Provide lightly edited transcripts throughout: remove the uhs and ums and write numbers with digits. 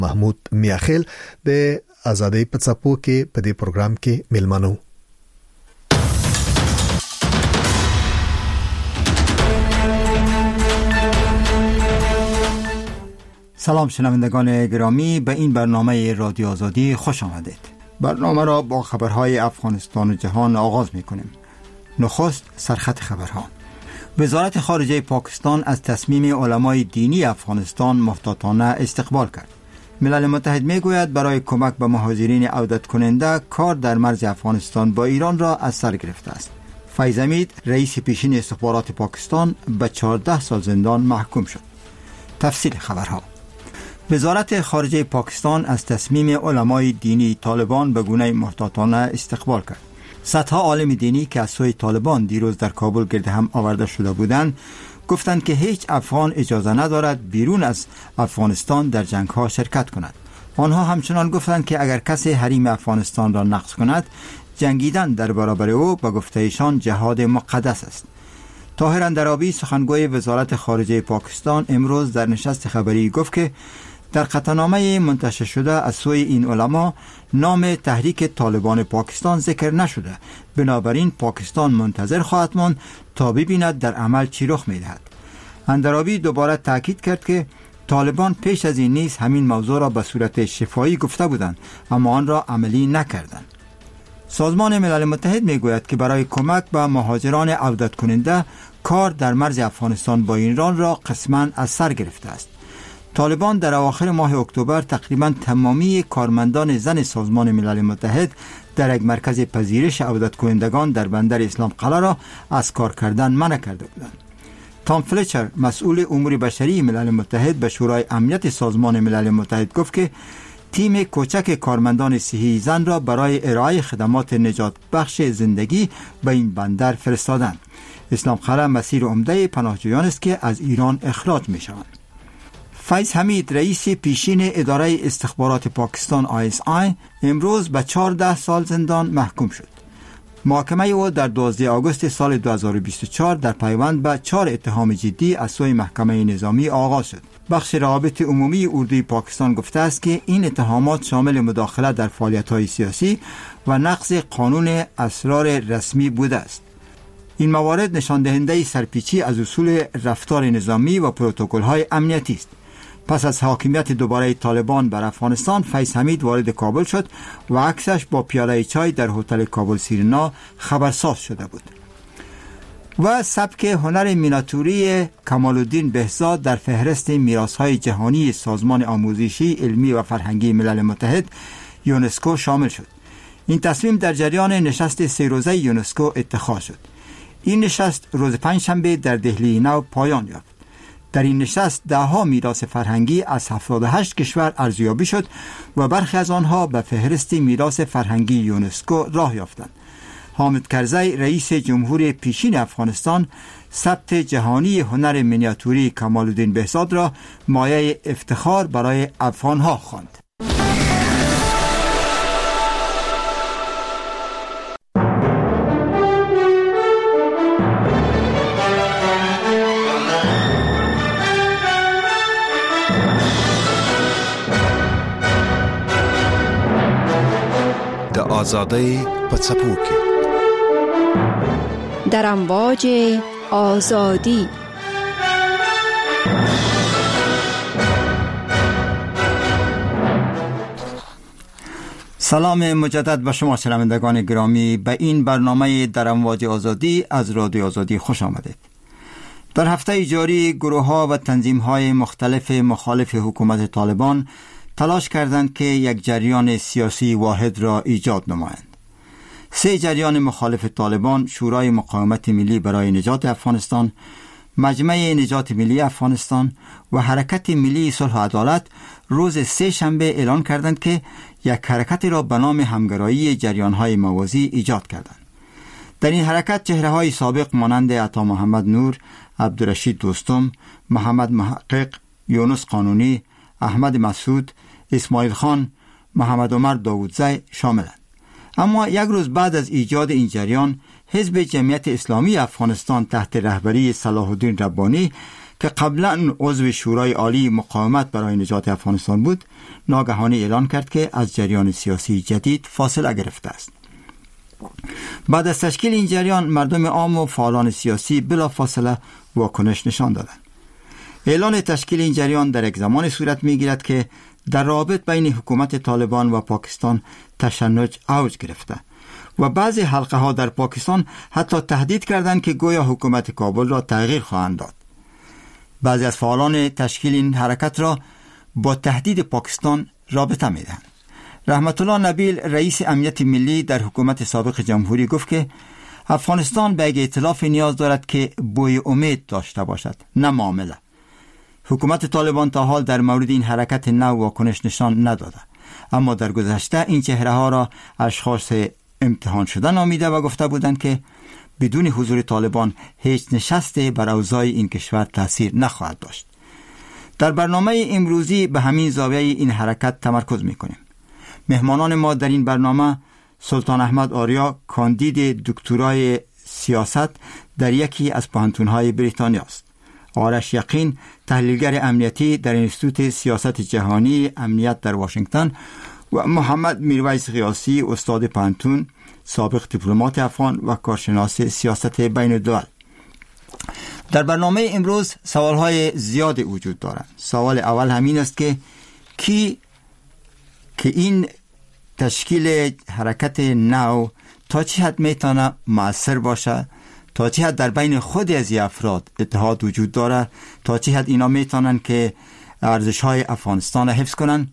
محمود میاخیل د آزادۍ په څپو کې په دې پروګرام کې ملمنو. سلام شنوندگان گرامی، به این برنامه رادیو آزادی خوش آمدید. برنامه را با خبرهای افغانستان و جهان آغاز می‌کنیم. نخست سرخط خبرها. وزارت خارجه پاکستان از تصمیم علمای دینی افغانستان محتاطانه استقبال کرد. ملل متحد میگوید برای کمک به مهاجرین عودت کننده کار در مرز افغانستان با ایران را از سر گرفته است. فیض حمید رئیس پیشین استخبارات پاکستان به 14 سال زندان محکوم شد. تفصیل خبرها. وزارت خارجه پاکستان از تصمیم علمای دینی طالبان به گونه محتاطانه استقبال کرد. صدها عالم دینی که از سوی طالبان دیروز در کابل گرد هم آورده شده بودند گفتند که هیچ افغان اجازه ندارد بیرون از افغانستان در جنگ ها شرکت کند. آنها همچنان گفتند که اگر کسی حریم افغانستان را نقض کند، جنگیدن در برابر او به گفته ایشان جهاد مقدس است. طاهر اندرابی سخنگوی وزارت خارجه پاکستان امروز در نشست خبری گفت که در قطعنامه منتشر شده از سوی این علما نام تحریک طالبان پاکستان ذکر نشده، بنابراین پاکستان منتظر خواهد ماند تا ببیند در عمل چی رخ می‌دهد. اندرابی دوباره تاکید کرد که طالبان پیش از این نیز همین موضوع را به صورت شفاهی گفته بودند اما آن را عملی نکردند. سازمان ملل متحد میگوید که برای کمک به مهاجران عودت کننده کار در مرز افغانستان با ایران را قسماً از سر گرفته است. طالبان در اواخر ماه اکتبر تقریباً تمامی کارمندان زن سازمان ملل متحد در یک مرکز پذیرش عودت کنندگان در بندر اسلام قلعه را از کار کردن منع کرده بودند. تام فلچر مسئول امور بشری ملل متحد به شورای امنیت سازمان ملل متحد گفت که تیم کوچک کارمندان صحی زن را برای ارائه خدمات نجات بخش زندگی به این بندر فرستادند. اسلام قلعه مسیر عمده پناهجویان است که از ایران اخراج می شوند. فیض حمید رئیس پیشین اداره استخبارات پاکستان ISI امروز به 14 سال زندان محکوم شد. محاکمه او در 12 آگوست سال 2024 در پیوند به 4 اتهام جدی از سوی محکمه نظامی آغاز شد. بخش روابط عمومی اردوی پاکستان گفته است که این اتهامات شامل مداخله در فعالیت‌های سیاسی و نقض قانون اسرار رسمی بوده است. این موارد نشان دهنده سرپیچی از اصول رفتار نظامی و پروتکل‌های امنیتی است. پس از حاکمیت دوباره طالبان بر افغانستان، فیض حمید وارد کابل شد و عکسش با پیاله چای در هتل کابل سیرنا خبرساز شده بود. و سبک هنر میناتوری کمالالدین بهزاد در فهرست میراث‌های جهانی سازمان آموزشی، علمی و فرهنگی ملل متحد یونسکو شامل شد. این تصمیم در جریان نشست 3 روزه یونسکو اتخاذ شد. این نشست روز پنجشنبه در دهلی نو پایان یافت. در این نشست 10 میراث فرهنگی از 78 کشور ارزیابی شد و برخی از آنها به فهرست میراث فرهنگی یونسکو راه یافتند. حامد کرزی رئیس جمهور پیشین افغانستان ثبت جهانی هنر مینیاتوری کمالالدین بهزاد را مایه افتخار برای افغانها خواند. آزادۍ په څپو کې در امواج آزادی. سلام مجدد به شما شنوندگان گرامی، به این برنامه در امواج آزادی از رادیو آزادی خوش آمدید. در هفته جاری گروه‌ها و تنظیم‌های مختلف مخالف حکومت طالبان تلاش کردند که یک جریان سیاسی واحد را ایجاد نمایند. 3 جریان مخالف طالبان، شورای مقاومت ملی برای نجات افغانستان، مجمع نجات ملی افغانستان و حرکت ملی صلح و عدالت، روز 3 شنبه اعلان کردند که یک حرکت را به نام همگرایی جریان‌های موازی ایجاد کردند. در این حرکت چهره‌های سابق مانند عطا محمد نور، عبدالرشید دوستم، محمد محقق، یونس قانونی، احمد مسعود، اسماعیل خان، محمد عمر داودزی شاملند. اما یک روز بعد از ایجاد این جریان، حزب جمعیت اسلامی افغانستان تحت رهبری صلاح الدین ربانی که قبلا عضو شورای عالی مقاومت برای نجات افغانستان بود، ناگهانی اعلان کرد که از جریان سیاسی جدید فاصله گرفته است. بعد از تشکیل این جریان، مردم عام و فعالان سیاسی بلافاصله واکنش نشان دادند. اعلان تشکیل این جریان در یک زمان صورت می‌گیرد که در رابط بین حکومت طالبان و پاکستان تشنج اوج گرفته و بعضی حلقه ها در پاکستان حتی تهدید کردند که گویا حکومت کابل را تغییر خواهند داد. بعضی از فعالان تشکیل این حرکت را با تهدید پاکستان رابطه می‌دهند. رحمت الله نبیل، رئیس امنیت ملی در حکومت سابق جمهوری، گفت که افغانستان به یک ائتلاف نیاز دارد که بوی امید داشته باشد، نه معامله. حکومت طالبان تا حال در مورد این حرکت نو واکنش نشان نداده، اما در گذشته این چهره ها را اشخاص امتحان شده نامیده و گفته بودند که بدون حضور طالبان هیچ نشستی بر اوضاع این کشور تاثیر نخواهد داشت. در برنامه امروزی به همین زاویه این حرکت تمرکز میکنیم. مهمانان ما در این برنامه سلطان احمد آریا، کاندید دکترای سیاست در یکی از پوهنتون‌های بریتانیا است. آرش یقین، تحلیلگر امنیتی در انستیتوت سیاست جهانی امنیت در واشنگتن، و محمد میرویس قیاسی، استاد پوهنتون، سابق دیپلمات افغان و کارشناس سیاست بین الدول. در برنامه امروز سوالهای زیادی وجود دارند. سوال اول همین است که این تشکیل حرکت نو تا چه حد میتونه مؤثر باشه، تا چه حد در بین خود از افراد اتحاد وجود داره، تا چه حد اینا میتونن که ارزش‌های افغانستان را حفظ کنن.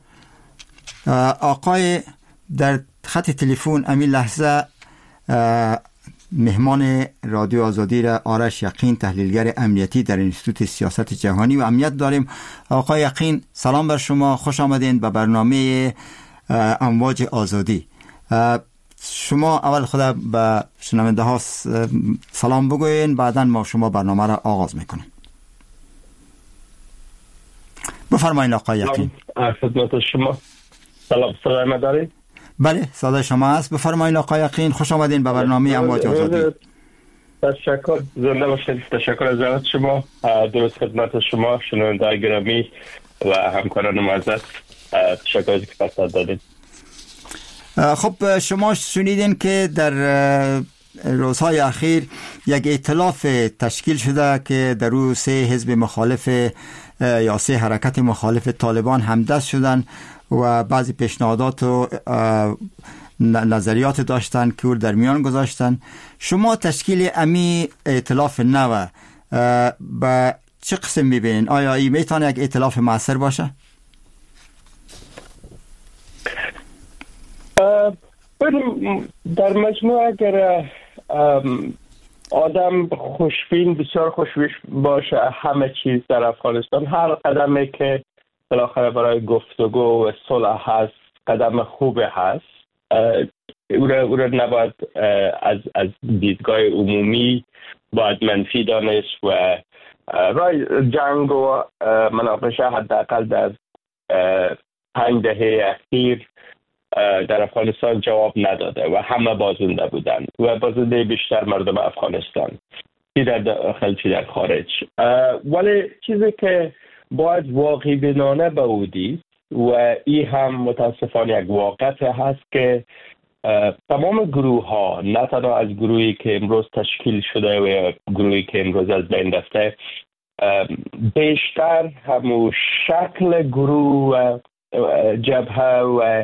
آقای در خط تلفن امین لحظه مهمان رادیو آزادی را آرش یقین، تحلیلگر امنیتی در انستیتوت سیاست جهانی و امنیت داریم. آقای یقین، سلام بر شما، خوش آمدین به برنامه امواج آزادی. شما اول خدا به شنونده ها سلام بگوین، بعدا ما شما برنامه را آغاز میکنیم. بفرمایید آقای یقین. خدمت شما. سلام، صدای ما دارید؟ بله، صدای شما است. بفرمایید آقای یقین، خوش آمدین به برنامه امواج آزادی. تشکر، زنده باشید. تشکر از دعوت شما. درست خدمت شما شنوندگان گرامی و همکاران معزز، تشکر از که فرصت دادید. خب شما شنیدین که در روزهای اخیر یک ائتلاف تشکیل شده که در او 3 حزب مخالف یا 3 حرکت مخالف طالبان همدست شدن و بعضی پیشنهادات و نظریات داشتن که در میان گذاشتن. شما تشکیل امی ائتلاف نو به چه قسم میبینین؟ آیا این میتونه یک ائتلاف مؤثر باشه؟ در مجموع اگر آدم خوشبین، بسیار خوشبین باشه همه چیز در افغانستان، هر قدمی که بالاخره برای گفتگو و صلح هست قدم خوبه هست. او را نباید از دیدگاه عمومی باید منفی دانست و رای جنگ و مناقشه حداقل در 5 دهه اخیر در افغانستان جواب نداده و همه بازنده بودن و بازنده بیشتر مردم افغانستان، چی در داخل چی در خارج. ولی چیزی که باید واقعی بینانه بودید و این هم متاسفانه یک واقعیت هست که تمام گروه ها، نه تنها از گروهی که امروز تشکیل شده و گروهی که امروز از بین رفته، بیشتر همون شکل گروه و جبهه و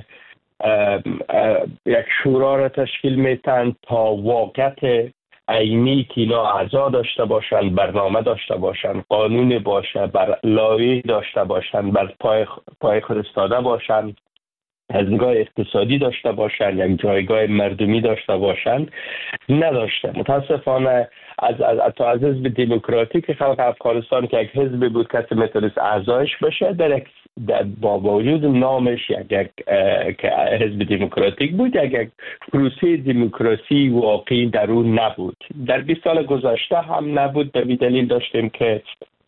یک شورا را تشکیل میتن تا واقعیت عینی که اینا اعضا داشته باشن، برنامه داشته باشن، قانون باشه، بر لایحه داشته باشن، بر پای خود ایستاده باشن، از نگاه اقتصادی داشته باشن، یک جایگاه مردمی داشته باشن، نداشته. متاسفانه از حزب دموکراتیک خلق افغانستان که یک حزب بود کسی میتونست اعضایش بشه، با وجود نامش یک حزب دموکراتیک بود، یک پروسه دموکراسی واقعی در اون نبود. در 20 سال گذشته هم نبود. به دلیل داشتیم که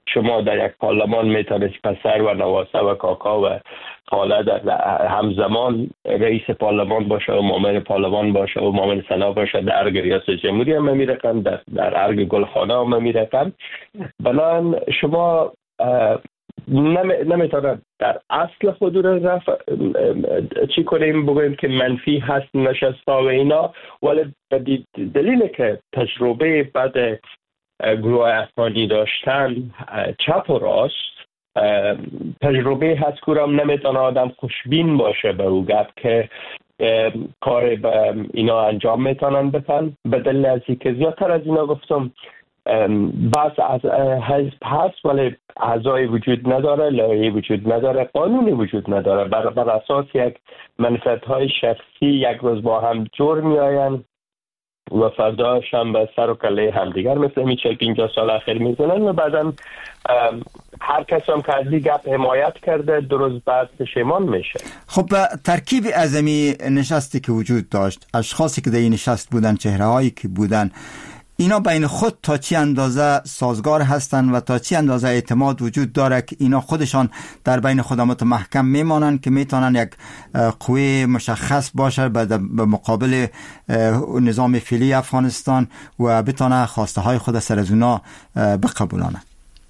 شما در یک پارلمان میتونید پسر و نواسه و کاکا و خاله در همزمان رئیس پارلمان باشه و معاون پارلمان باشه و معاون سنا باشه. در ارگ ریاست جمهوری هم میرقم، در ارگ گلخانه هم میرقم. بنان شما نمیتونه در اصل خود رو چی کنیم، بگویم که منفی هست نشستا و اینا، ولی به دلیل که تجربه بعد گروه افغانی داشتن چپ و راست، تجربه هست که هم نمیتونه آدم خوشبین باشه به او گفت که کار به اینا انجام میتونن بتن. به دلیل از که زیادتر از اینا گفتم بس از حزب هست ولی اعضای وجود نداره، لایحه وجود نداره، قانونی وجود نداره. بر اساس یک منفعت‌های شخصی یک روز با هم جور میآین و فرداش هم به سر و کله همدیگر مثل می 40-50 سال اخیر میزنن و بعدا هر کس هم که از این گپ حمایت کرده 2 روز بعد پشیمان میشه. خب ترکیب اعظمی نشستی که وجود داشت، اشخاصی که در این نشست بودن، چهره‌هایی که بودن، اینا بین خود تا چی اندازه سازگار هستن و تا چی اندازه اعتماد وجود داره که اینا خودشان در بین خودم محکم میمانن که میتونن یک قوه مشخص باشه به مقابل نظام فعلی افغانستان و بتونه خواسته های خود سر از اونا بقبولانه؟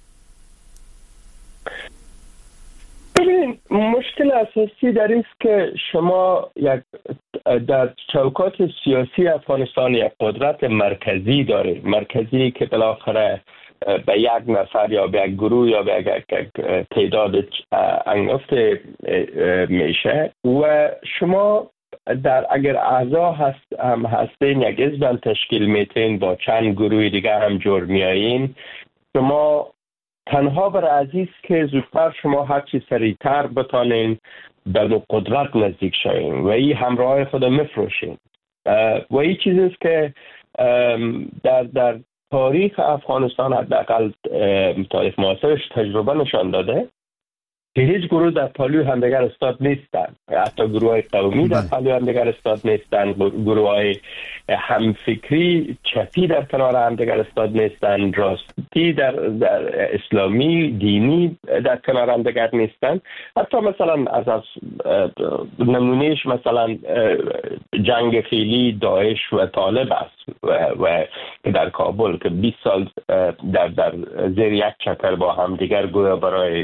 مشکل اساسی در این است که شما در چوکات سیاسی افغانستان یک قدرت مرکزی داره، مرکزی که بالاخره به یک نفر یا به یک گروه یا به یک تعداد انگفت میشه و شما اگر اعضا هستین یک حزب تشکیل میتین با چند گروه دیگه هم جور میایین، شما تنها بر عزیز که زودتر شما هرچی سریعتر بتانین به قدرت نزدیک شوین و این همراه خود مفروشین و این چیزی است که در تاریخ افغانستان حداقل تاریخ معاصرش تجربه نشان داده که هیچ گروه در پالوی همدیگر استاد نیستن. حتی گروه های قومی در پالوی همدیگر استاد نیستن، گروه های همفکری چپی در کنار همدیگر استاد نیستن، راستی در اسلامی دینی در کنار همدیگر نیستن. حتی مثلا از نمونهش مثلا جنگ خیلی داعش و طالب است و در کابل که 20 سال در زیر یک چتر با همدیگر گویا برای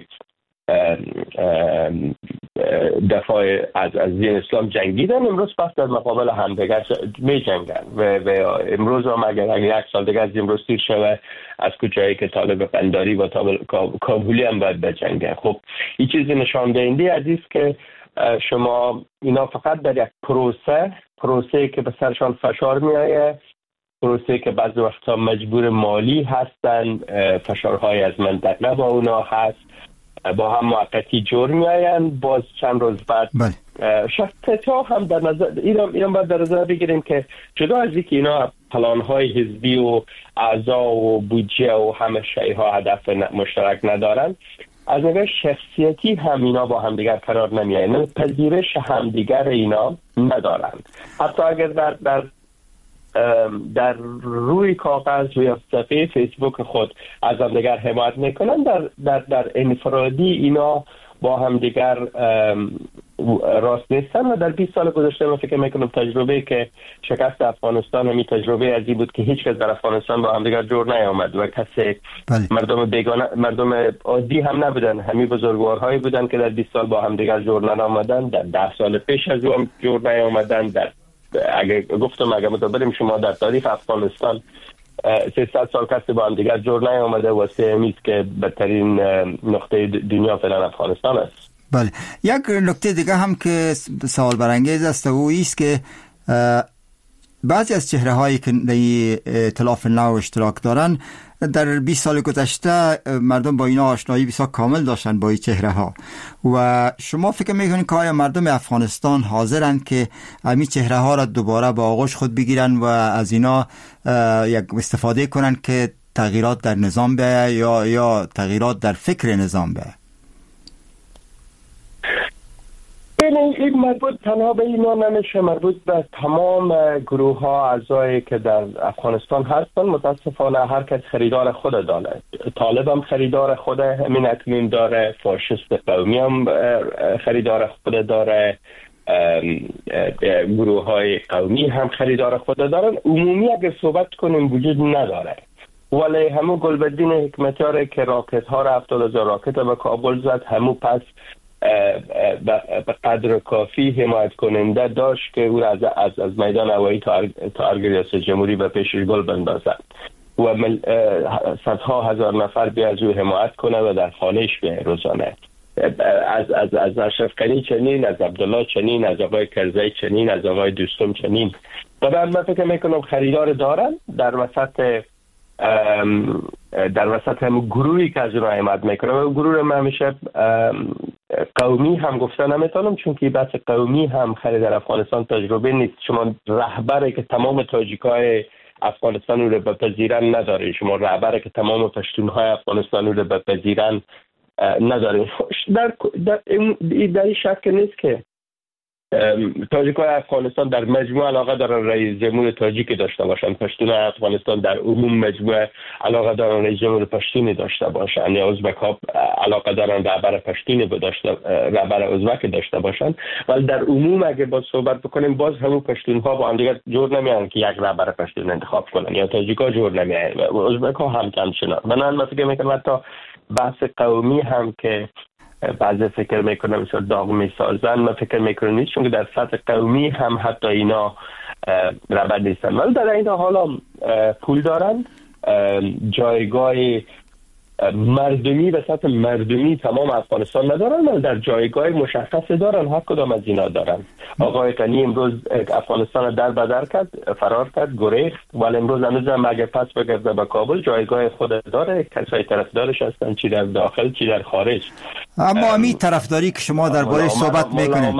دفاع از دین اسلام جنگیدن، امروز پس در مقابل همدیگر می جنگن و امروز هم اگر 1 سال دیگر از امروز تیر شوه از کجایی که طالب قنداری و کابلی هم باید بجنگن. خب این چیزی نشان دهنده از است که شما اینا فقط در یک پروسه که به سرشان فشار می آید، پروسه که بعضی وقتا مجبور مالی هستن، فشارهای از منطقه با اونا هست، با هم موقتی جور میاین، باز چند روز بعد شخصیت ها هم در نظر ایران باید در نظر بگیریم که جدا از اینکه اینا پلان‌های حزبی و اعضا و بودجه و همه شیء ها هدف مشترک ندارن، از نظر شخصیتی هم اینا با همدیگر قرار نمیاین، پذیرش همدیگر اینا ندارن. حتی اگر در روی کاغذ و یا صفحه فیسبوک خود از همدیگر حمایت میکنن، در انفرادی اینا با همدیگر راست نیستن. و در 20 سال گذشته من فکر میکنم تجربه که شکست افغانستان همین تجربه ازی بود که هیچ کس در افغانستان با همدیگر جور نیامد و کسی مردم بیگانه، مردم عادی هم نبودن، همین بزرگوارهایی بودن که در 20 سال با همدیگر جور نیامدن، در 10 سال پیش از اون جور نیامدن. اگه متوجه شما در تاریخ افغانستان 300 سال کسی با هم دیگر جور نیامده و سهمیز که بدترین نقطه دنیا فعلا افغانستان است. بله، یک نکته دیگه هم که سوال برانگیز است و ایست که بعضی از چهره هایی که در ائتلاف نو اشتراک دارن در 20 سال گذشته مردم با اینا آشنایی بسیار کامل داشتن با این چهره ها و شما فکر میکنید که آیا مردم افغانستان حاضرند که همین چهره ها را دوباره با آغوش خود بگیرن و از اینا یک استفاده کنن که تغییرات در نظام بیاید یا تغییرات در فکر نظام بیاید؟ این مربوط تنها به اینا نمیشه، مربوط به تمام گروه ها اعضایی که در افغانستان هستن. متاسفانه هر کس خریدار خود داره. طالب هم خریدار خود همین اکنون داره، فاشیست قومی هم خریدار خود داره، گروه های قومی هم خریدار خود دارن. عمومی اگر صحبت کنیم وجود نداره، ولی همون گلبدین حکمتیاره که راکت ها را 70,000 راکت به کابل زد، همون پس به قدر کافی حمایت کننده داشت که او از میدان هوایی تا ارگ ریاست جمهوری به پیشش گل بندازد و صدها هزار نفر بیا از او حمایت کنه و در خانهش بیا روزانه. از اشرف غنی چنین، از عبدالله چنین، از آقای کرزی چنین، از آقای دوستم چنین. و من فکر میکنم خریدار دارن در وسط هم گروهی که از اونها حمایت میکنه و گروه رو من همیشه قومی هم گفته نمیتونم، چون که بحث قومی هم خیلی در افغانستان تجربه نیست. شما رهبری که تمام تاجیکای افغانستان رو بپذیرن نداره، شما رهبری که تمام پشتونهای افغانستان رو بپذیرن نداره. در این شک نیست که تاجیک‌های افغانستان در مجموع علاقه دارن رئیس جمهور تاجیکی داشته باشن، پشتون‌های افغانستان در عموم مجموع علاقه دارن رئیس جمهور پشتونی داشته باشن، یا ازبک‌ها علاقه دارن رهبر پشتونی رهبر ازبک داشته باشن. ولی در عموم اگه باز صحبت بکنیم باز همون پشتون‌ها با هم دیگه جور نمیان که یک رهبر پشتون انتخاب کنن، یا تاجیک‌ها جور نمیان و ازبک‌ها هم همچنان. من فکر می‌کنم حتی بحث قومی هم که بعضی فکر میکنم مثلا داغ میسازن، من فکر میکنم نیست، چون که در سطح قومی هم حتی اینا رهبر نیستن. ولی در این حالا پول دارن، جایگاه مردمی به سطح مردمی تمام افغانستان ندارن، ولی در جایگاه مشخص دارن. هر کدام از اینا دارن. آقای غنی امروز افغانستان در بدر کرد، فرار کرد، گریخت، ولی امروز هم اگر پس بگرده به کابل جایگاه خود داره. کسای طرفدارش هستن، چی در داخل چی در خارج. اما همین طرفداری که شما درباره صحبت میکنید،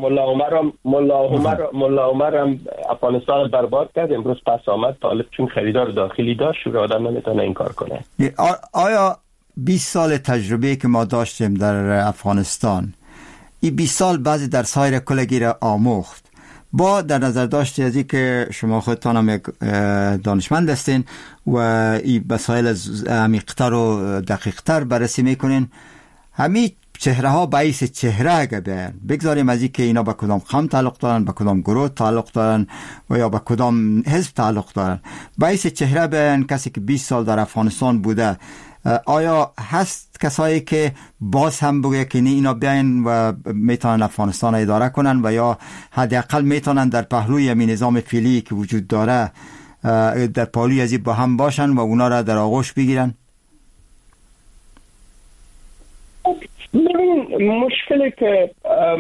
ملا عمر هم افغانستان برباد کرد، امروز پس آمد. طالب چون خریدار داخلی داشت و آدم نمیتونه این کار کنه. آیا 20 سال تجربه که ما داشتیم در افغانستان، این 20 سال بعضی در سایر کلگی را آموخت، با در نظر داشته از این که شما خودتان هم یک دانشمند هستین و این مسائل عمیق‌تر و دقیق‌تر بررسی میکنین، همین چهره ها باعث چهره اگه بیان بگذاریم از این که اینا به کدام قوم تعلق دارن، به کدام گروه تعلق دارن و یا به کدام حزب تعلق دارن، باعث چهره بیان کسی که 20 سال در افغانستان بوده. آیا هست کسایی که باز هم بگه که اینا بیاین و میتونن افغانستان اداره کنن و یا حداقل میتونن در پهلوی همین نظام فعلی که وجود داره در پهلوی از این با هم باشن و اونا را در آغوش بگیرن؟ مشکلی که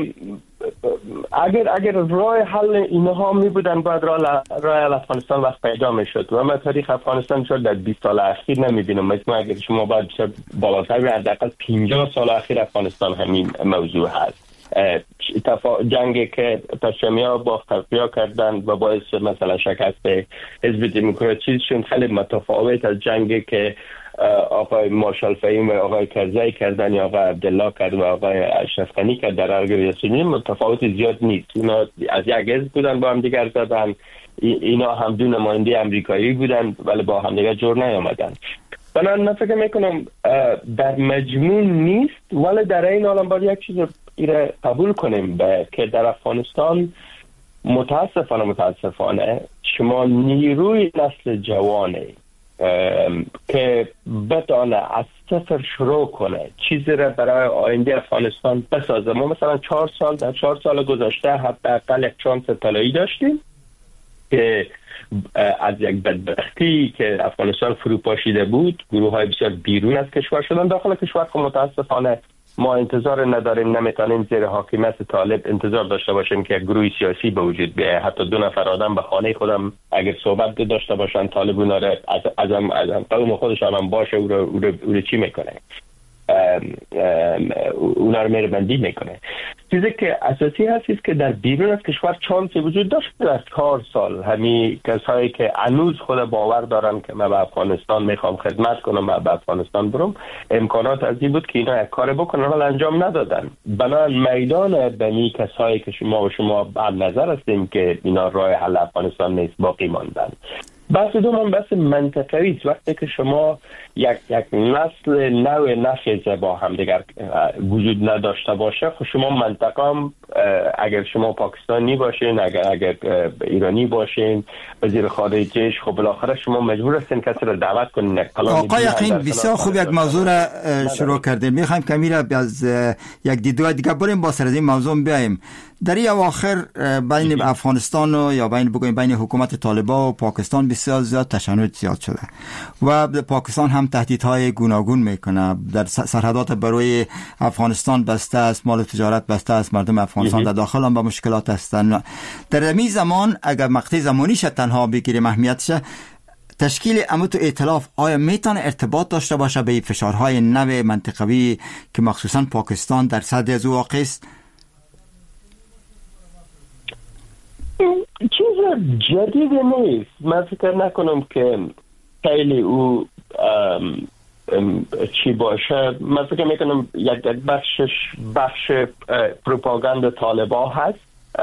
اگر راه حل اینها می بودن باید راه افغانستان وقت پیدا می شد و من تاریخ افغانستان شد در 20 سال اخیر نمی بینم. مثلا اگر شما باید بالاتر حداقل 50 سال اخیر افغانستان همین موضوع هست. جنگی که پشتوانیا با خفیا کردن و باعث مثلا شکست حزب دموکراتیشون خیلی متفاوت از جنگی که آقای مارشال فهیم و آقای کرزی کردن یا آقای عبدالله کرد و آقای اشرف غنی کرد در ارگ ریاست جمهوری. متفاوت زیاد نیست. اینا از یک حزب بودن با هم دیگر زدن، اینا هم دو نماینده امریکایی بودن ولی با هم دیگر جور نیامدن. من فکر میکنم در مجموع نیست، ولی در این حال باید یک چیز ایره قبول کنیم که در افغانستان متاسفانه شما نیروی نسل جوانه که بتونه از صفر شروع کنه چیزی را برای آینده افغانستان بسازه. ما مثلا 4 سال گذشته حداقل یک شانس طلایی داشتیم که از یک بدبختی که افغانستان فروپاشیده بود گروه های بسیار بیرون از کشور شدن داخل کشور. که متاسفانه ما انتظار نداریم، نمیتونیم زیر حاکمیت طالب انتظار داشته باشیم که یک گروه سیاسی به وجود بیاید. حتی 2 نفر آدم به خانه خودم اگر صحبت داشته باشن طالب اونا را از قوم خودش هم باشه او رو چی میکنه. اونا رو مهربندی میکنه. چیزی که اساسی هست که در بیرون از کشور چانسی وجود داشت در 4 سال همین کسایی که هنوز خود باور دارن که من به افغانستان میخوام خدمت کنم، من به افغانستان برم، امکانات از این بود که اینا یک کار بکنن ولی انجام ندادن. بنابراین میدان بنی کسایی که شما بعد نظر هستیم که اینا راه حل افغانستان نیست باقی ماندن. بحث دوم بحث منطقوی است. وقتی که شما یک نسل نوع نخیزه با هم دیگر وجود نداشته باشه، خب شما منطقه هم اگر شما پاکستانی باشین، اگر ایرانی باشین، وزیر خارجهش، خب بالاخره شما مجبور هستین کسی رو دعوت کنین. آقای یقین بسیار خوب یک موضوع را شروع کردیم. میخوایم کمی را از یک دیدگاه دیگه بریم با سر از این موضوع بیاییم. در این اواخر بین افغانستان و یا بین حکومت طالبان و پاکستان بسیار زیاد تشنج زیاد شده و پاکستان هم تهدیدهای گوناگون میکنه. در سرحدات برای افغانستان بسته است، مال تجارت بسته است، مردم افغانستان در داخل هم با مشکلات هستند. در این زمان اگر مقطع زمانیش تنها بگیریم اهمیتش، تشکیل امت و ائتلاف آیا میتونه ارتباط داشته باشه به فشارهای نو منطقوی که مخصوصا پاکستان در صدر از واقع است؟ چیز جدید نیست. من فکر نکنم که خیلی او چی باشه. من فکر میکنم یک بخش پروپاگاند طالبا هست.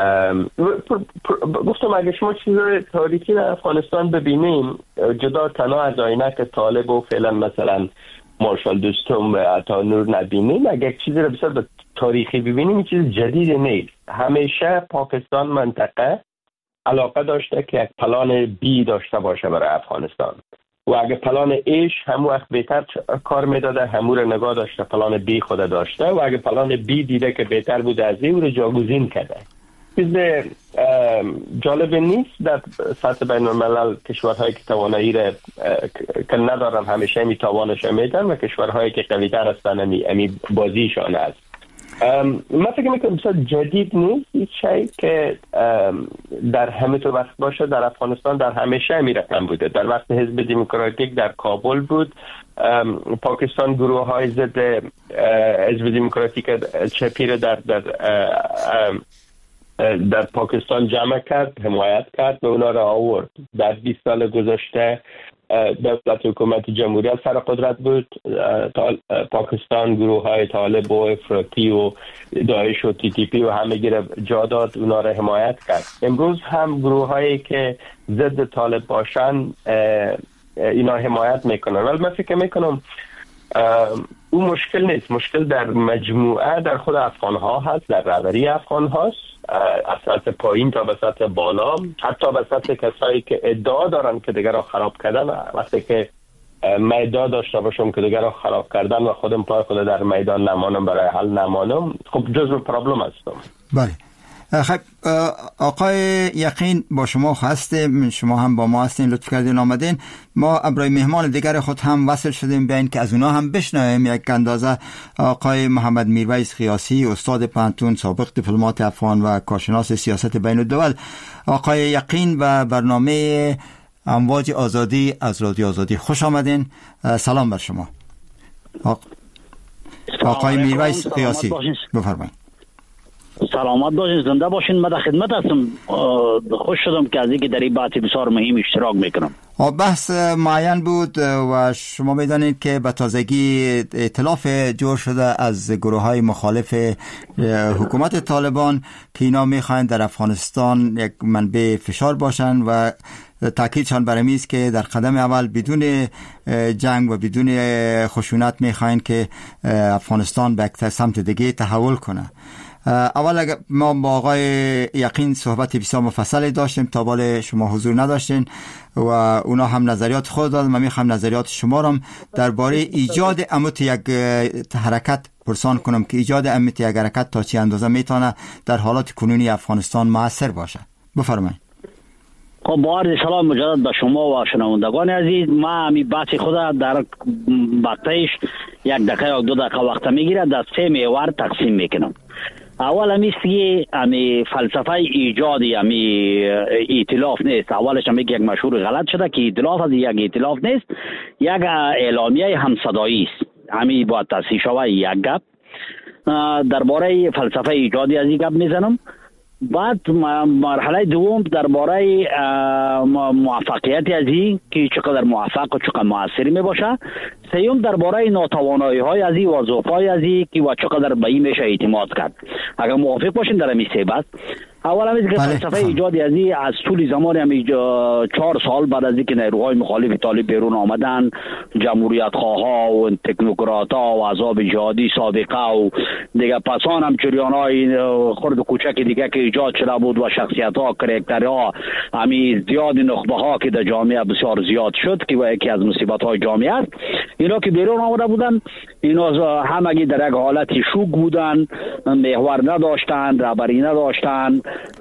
گفتم اگه شما چیزای تاریخی در افغانستان ببینیم، جدا تنها از عینک طالب و فعلا مثلا مارشال دوستم و عطا نور نبینیم، اگه چیزی رو بسیار تاریخی ببینیم این چیز جدید نیست. همیشه پاکستان منطقه علاقه داشته که یک پلان بی داشته باشه برای افغانستان و اگه پلان ایش همون وقت بهتر کار میداده همون رو نگاه داشته، پلان بی خود داشته و اگه پلان بی دیده که بهتر بوده از این رو جاگزین کرده. چیز جالب نیست در سطح بین الملل کشورهایی که توانایی را که ندارن همیشه می توانش میدن و کشورهایی که قوی‌تر هستن امی بازیشان است. من فکر میکنم بسیار جدید نیست این شیء که در همه تو وقت باشه. در افغانستان در همیشه امی رقم بوده. در وقت حزب دموکراتیک در کابل بود، پاکستان گروه های ضد حزب دموکراتیک چپی را در پاکستان جمع کرد، حمایت کرد و اونا را آورد. در 20 سال گذشته دولت حکومت جمهوریت سر قدرت بود. پاکستان گروه های طالب و افراطی و داعش و تی تی پی و همه گیر جا داد، اونا را حمایت کرد. امروز هم گروه هایی که ضد طالب باشن اینا حمایت میکنن. ولی من فکر میکنم اون مشکل نیست. مشکل در مجموعه در خود افغان ها هست، در رهبری افغان هاست، از سطح پایین تا به سطح بالا، حتی به سطح کسایی که ادعا دارن که دیگر را خراب کردن. وقتی که من ادعا داشته باشم که دیگر را خراب کردن و خودم پای خود در میدان نمانم برای حل نمانم، خب جزو پرابلم هستم. بله. خب آقای یقین با شما هستیم، شما هم با ما هستین، لطف کردین آمدین. ما برای مهمان دیگر خود هم وصل شدیم بین که از اونا هم بشنویم یک اندازه. آقای محمد میرویس قیاسی، استاد پانتون، سابق دیپلمات افغان و کارشناس سیاست بین الدول. آقای یقین و برنامه امواج آزادی از رادیو آزادی خوش آمدین. سلام بر شما. آقای میرویس قیاسی بفرمایید. سلامت باشین، زنده باشین. من در خدمت هستم. خوش شدم که از اینکه در این بحث بسیار مهم اشتراک میکنم. بحث معین بود و شما میدانید که به تازگی ائتلاف جور شده از گروه های مخالف حکومت طالبان که اینا میخواین در افغانستان یک منبع فشار باشن و تاکیدشان بر این است که در قدم اول بدون جنگ و بدون خشونت میخواین که افغانستان به یک سمت دیگه تحول کنه. اول ما با آقای یقین صحبت بسیار مفصلی داشتیم، تا بالا شما حضور نداشتین و اونا هم نظریات خود دادن. من میخوام نظریات شما رو درباره ایجاد امت یک حرکت پرسان کنم که ایجاد امت یک حرکت تا چه اندازه میتونه در حالات کنونی افغانستان مؤثر باشه. بفرمایید. خب با عرض سلام مجدد به شما و شنوندگان عزیز. من می بحث خود در بطهش 1 دقیقه یا 2 دقیقه وقت میگیره، در 3 محور تقسیم میکنم. اول همیستی همی فلسفه ایجاد همی ائتلاف نیست. اولش هم یک مشهور غلط شده که ائتلاف از یک ائتلاف نیست، یک اعلامیه همصدایی است. همین باید تصحیح شود. یک گپ درباره فلسفه ایجادی از این گپ میزنم. بعد مرحله دوم درباره موفقیت از این که چقدر موفق و چقدر موثر می باشه. سوم درباره ناتوانایی های از این و ضعف های از این که و چقدر به این میشه اعتماد کرد. اگر موافق باشین در این سه بحث. اولا میگه که فلسفه ایجادی از این از طول زمان هم 4 سال بعد از اینکه نیروهای مخالف طالب بیرون آمدن، جمهوریت خواه و تکنوکرات ها و عذاب جهادی سابقه و دیگه پسان هم جریان های خرد و کوچک دیگه که ایجاد شده بود و شخصیت ها کرکتر ها همی زیاد نخبه ها که در جامعه بسیار زیاد شد که و یکی از مصیبت های جامعه است. اینا که بیرون آمده بودن اینا همگی در یک حالت شوک بودن، محور نداشتن، رهبری نداشتن،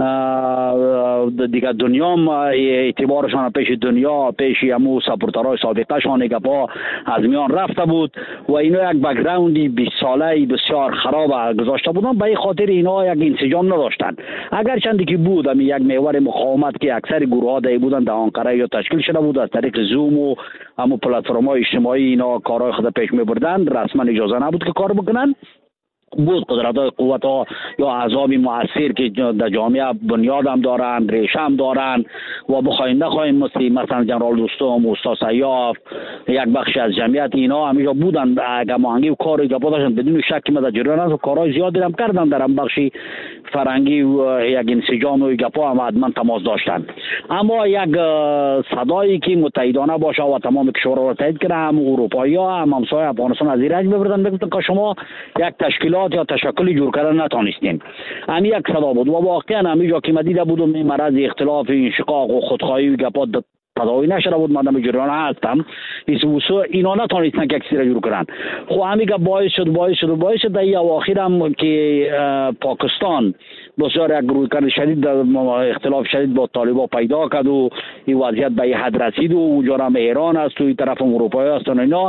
دیگه دنیا اعتبارشان پیش دنیا پیش همو سپورترهای سابقه شان گپا از میان رفته بود و اینا یک بک‌گراندی 20 ساله بسیار خراب گذاشته بودن. به این خاطر اینا یک انسجام نداشتن. اگر چندی که بود هم یک محور مقاومت که اکثر گروه ها دی بودن در آنقره یا تشکیل شده بود از طریق زوم و همو پلتفرم های اجتماعی اینا کارهای خود پیش میبردن. رسما اجازه نبود که کار بکنن. بود قدرت های قوت ها یا احزاب مؤثر که در جامعه بنیاد هم دارن، ریشه هم دارن و بخواین نخواین مثلا جنرال دوستم، استاد سیاف، یک بخش از جمعیت اینا همیشه بودن. اگر ماهنگی و کاری که داشتن بدون شک ما در جریان است و کارهای زیادی هم کردن در هم بخشی فرنگی و یک انسجام و گپا هم حتما تماس داشتن. اما یک صدایی که متحدانه باشه و تمام کشورها را تایید کنه، هم اروپایی ها هم همسایه افغانستان از ایران ببردن بگفتن که شما یک تشکیلات یا تشکلی جور کردن نتونستین. همین یک صدا بود و واقعا همینجا که مدیده بودم این مرض اختلاف انشقاق و خودخواهی و گپا تداوی نشده بود. من جریان هستم اینا نتونستن که کسی را جور کنن. خب همین که باعث شد در این اواخر هم که پاکستان بسیار یک رویکرد شدید اختلاف شدید با طالبان پیدا کرد و این وضعیت به این حد رسید و اونجا هم ایران است و این طرف اروپایی هستن. اینا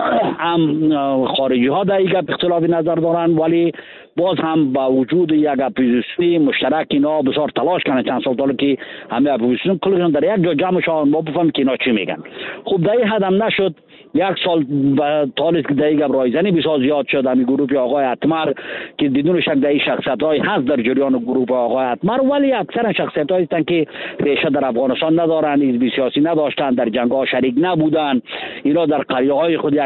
هم خارجی ها در یک اختلافی نظر دارن ولی باز هم با وجود یک اپوزیسیون مشترک اینا بسیار تلاش کردن چند سال تا که همه اپوزیسیون کلشون در یک جا جمع شدن ما بفهمیم که اینا چی میگن. خب در این حد هم نشد. یک سال تالیس که در یک رایزنی بسیار زیاد شد. همین گروه آقای اتمر که بدون شک در این شخصیت های هست در جریان گروه آقای اتمر ولی اکثر شخصیت هایی هستند که ریشه در افغانستان ندارن، حزب سیاسی نداشتن، در جنگ ها شریک نبودن. اینا در قریه های خود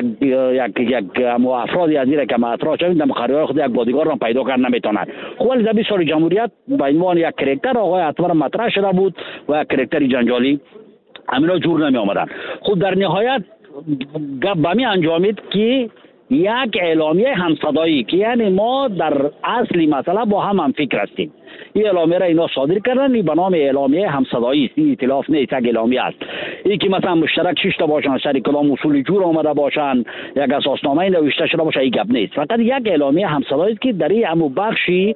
یک افرادی از این که مطرح شدن در قریه های خود یک بادیگارد را پیدا کردن نمیتونن. خب ولی در 20 سال جمهوریت به عنوان یک کرکتر آقای اتمر مطرح شده بود و یک کرکتر جنجالی همینا جور نمی آمدن. خب در نهایت گپ به می انجامید که یک اعلامیه همصدایی که یعنی ما در اصلی مسئله با هم فکر هستیم. این اعلامیه را اینا صادر کردن. این به نام اعلامیه همصدایی است. این ائتلاف نیست، یک اعلامیه است. این که مثلا مشترک 6 تا باشن، سر کلام اصول جور آمده باشن، یک اساسنامه نوشته شده باشه، این گپ نیست. فقط یک اعلامیه همصدایی است که در این همو بخشی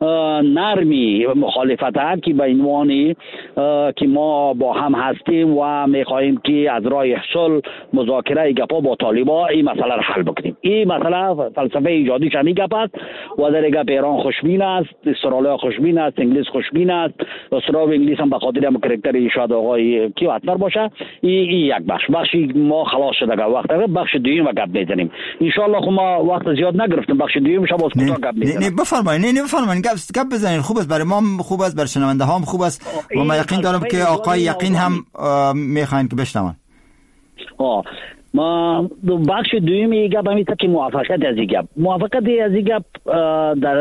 نرمی مخالفت هست که به عنوان که ما با هم هستیم و می‌خواهیم که از راه صلح مذاکره گپا با طالبان این مسئله را حل بکنیم. این مسئله فلسفه ایجادی چنین گپ است و در گپ ایران خوشبین است، استرالیا خوشبین است، انگلیس خوشبین است. استرالیا و انگلیس هم به خاطر هم کرکتر شاید آقای کی اتمر باشه. این یک بخشی ما خلاص شده که وقت بخش دوم گپ می‌زنیم ان شاء الله. خب ما وقت زیاد نگرفتیم. بخش دوم شب باز کوتاه گپ می‌زنیم. نه بفرمایید گپ بزنید. خوب است برای ما، خوب است برای شنونده ها، خوب است و من یقین دارم که آقای یقین هم می‌خواین که بشنون. ما بخش دومی گپ همیشه که موافقت از گپ از گپ در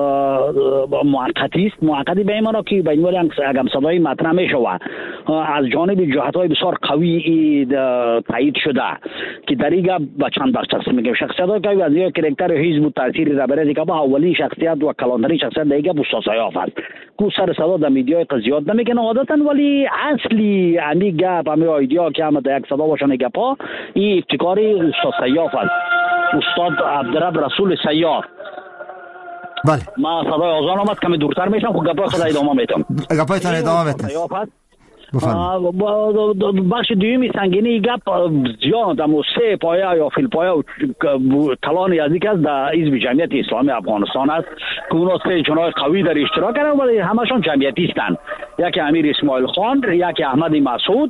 موقتی است. موقتی به این معنی که به عنوان اگم صدای مطرح میشود از جانب جهت‌های بسیار قوی تایید شده که در این گپ با چند بخش تقسیم می‌کنیم. شخصیت‌ها که از یک کرکتر حزب و تاثیر رهبری که با اولین شخصیت و کلانترین شخصیت در این گپ استاد سیاف است که سر صدا در میدیای زیاد نمیکنه عادتاً ولی اصلی همین گپ همین ایده که هم در یک صدا باشن گپا این ابتکاری استاد سیاف است. استاد عبدالرب رسول سیاف. بله ما صدای آذان آمد کمی دورتر میشم. خب گپای خود ادامه میتونم. گپایتان ادامه بدید. بخش دومی سنگینی گپ زیاد اما 3 پایه یا فیل پایه و کلان یزدی است در حزب جمعیت اسلامی افغانستان است که اونا 3 جناح قوی در اشتراک کردن ولی همشون جمعیتی هستند. یکی امیر اسماعیل خان، یکی احمد مسعود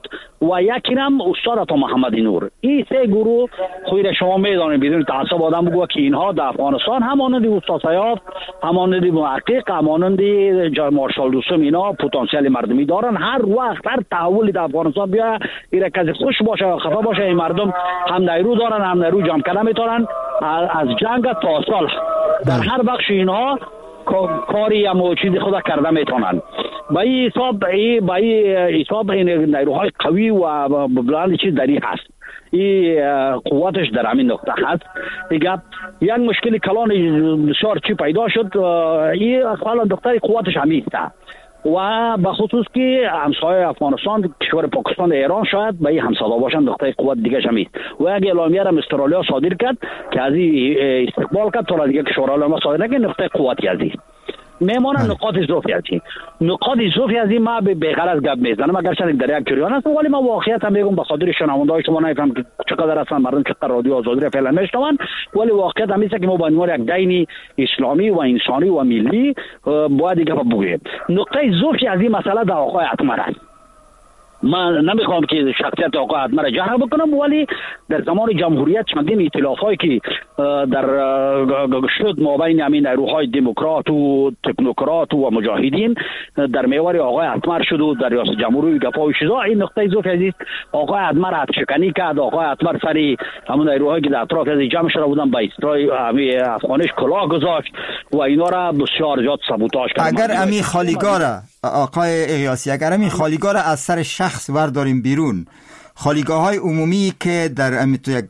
و یکی هم استاد عطا محمد نور. این سه گروه خویر شما میدونید بدون تعصب آدم بگو که اینها در افغانستان همانند استاد سیاف، همانند محقق، همانند مارشال دوستم اینا پتانسیل مردمی دارن. هر وقت هر تحولی در افغانستان بیا اینا کسی خوش باشه یا خفا باشه، این مردم هم نیرو دارن، هم نیرو جمع کردن میتونن از جنگ تا صلح در هر بخش اینها کاری یا چیزی خدا کرده میتونن. با این حساب این نیروهای قوی و بلند چیز در این هست. این قوتش در همین نقطه هست. یک مشکل کلان بسیار چی پیدا شد، این اصلا نقطه قوتش همین است و به خصوص که همسایه افغانستان کشور پاکستان ایران شاید به این همصدا باشن، نقطه قوت دیگه شمید و یک اعلامیه را استرالیا صادر کرد که از این استقبال کرد تا دیگه کشورها ما صادر نکرد. نقطه قوتی از این میمونه نقاط ضعفی از این. نقاط ضعفی از این ما به غرض گپ میزنم، اگر چند در یک جریان است، ولی ما واقعیت هم میگم به خاطر شنونده‌های شما نمیفهم که چقدر اصلا مردم چقدر رادیو آزادی فعلا میشنون، ولی واقعیت هم است که ما به عنوان یک دین اسلامی و انسانی و ملی باید گپ بگوییم. نقطه ضعفی از این مسئله در آقای اتمر است. من نمیخوام که شخصیت آقای اتمر جرح بکنم، ولی در زمان جمهوریت چندین ائتلافایی که در شد ما بین همین نیروهای دموکرات و تکنوکرات و مجاهدین در محور آقای اتمر شد و در ریاست جمهوری گپای چیزا. این نقطه ضعف است. آقای اتمر حدشکنی کرد. آقای اتمر سری همون نیروهایی که در اطراف از جمع شده بودن با استرای افغانش کلاه گذاشت و اینا را بسیار زیاد سابوتاژ کرد. اگر امی خالیگاه آقای اقیاسی، اگر امی خالیگاه از سر شخص ورداریم بیرون، خالیگاه‌های عمومی که در تو یک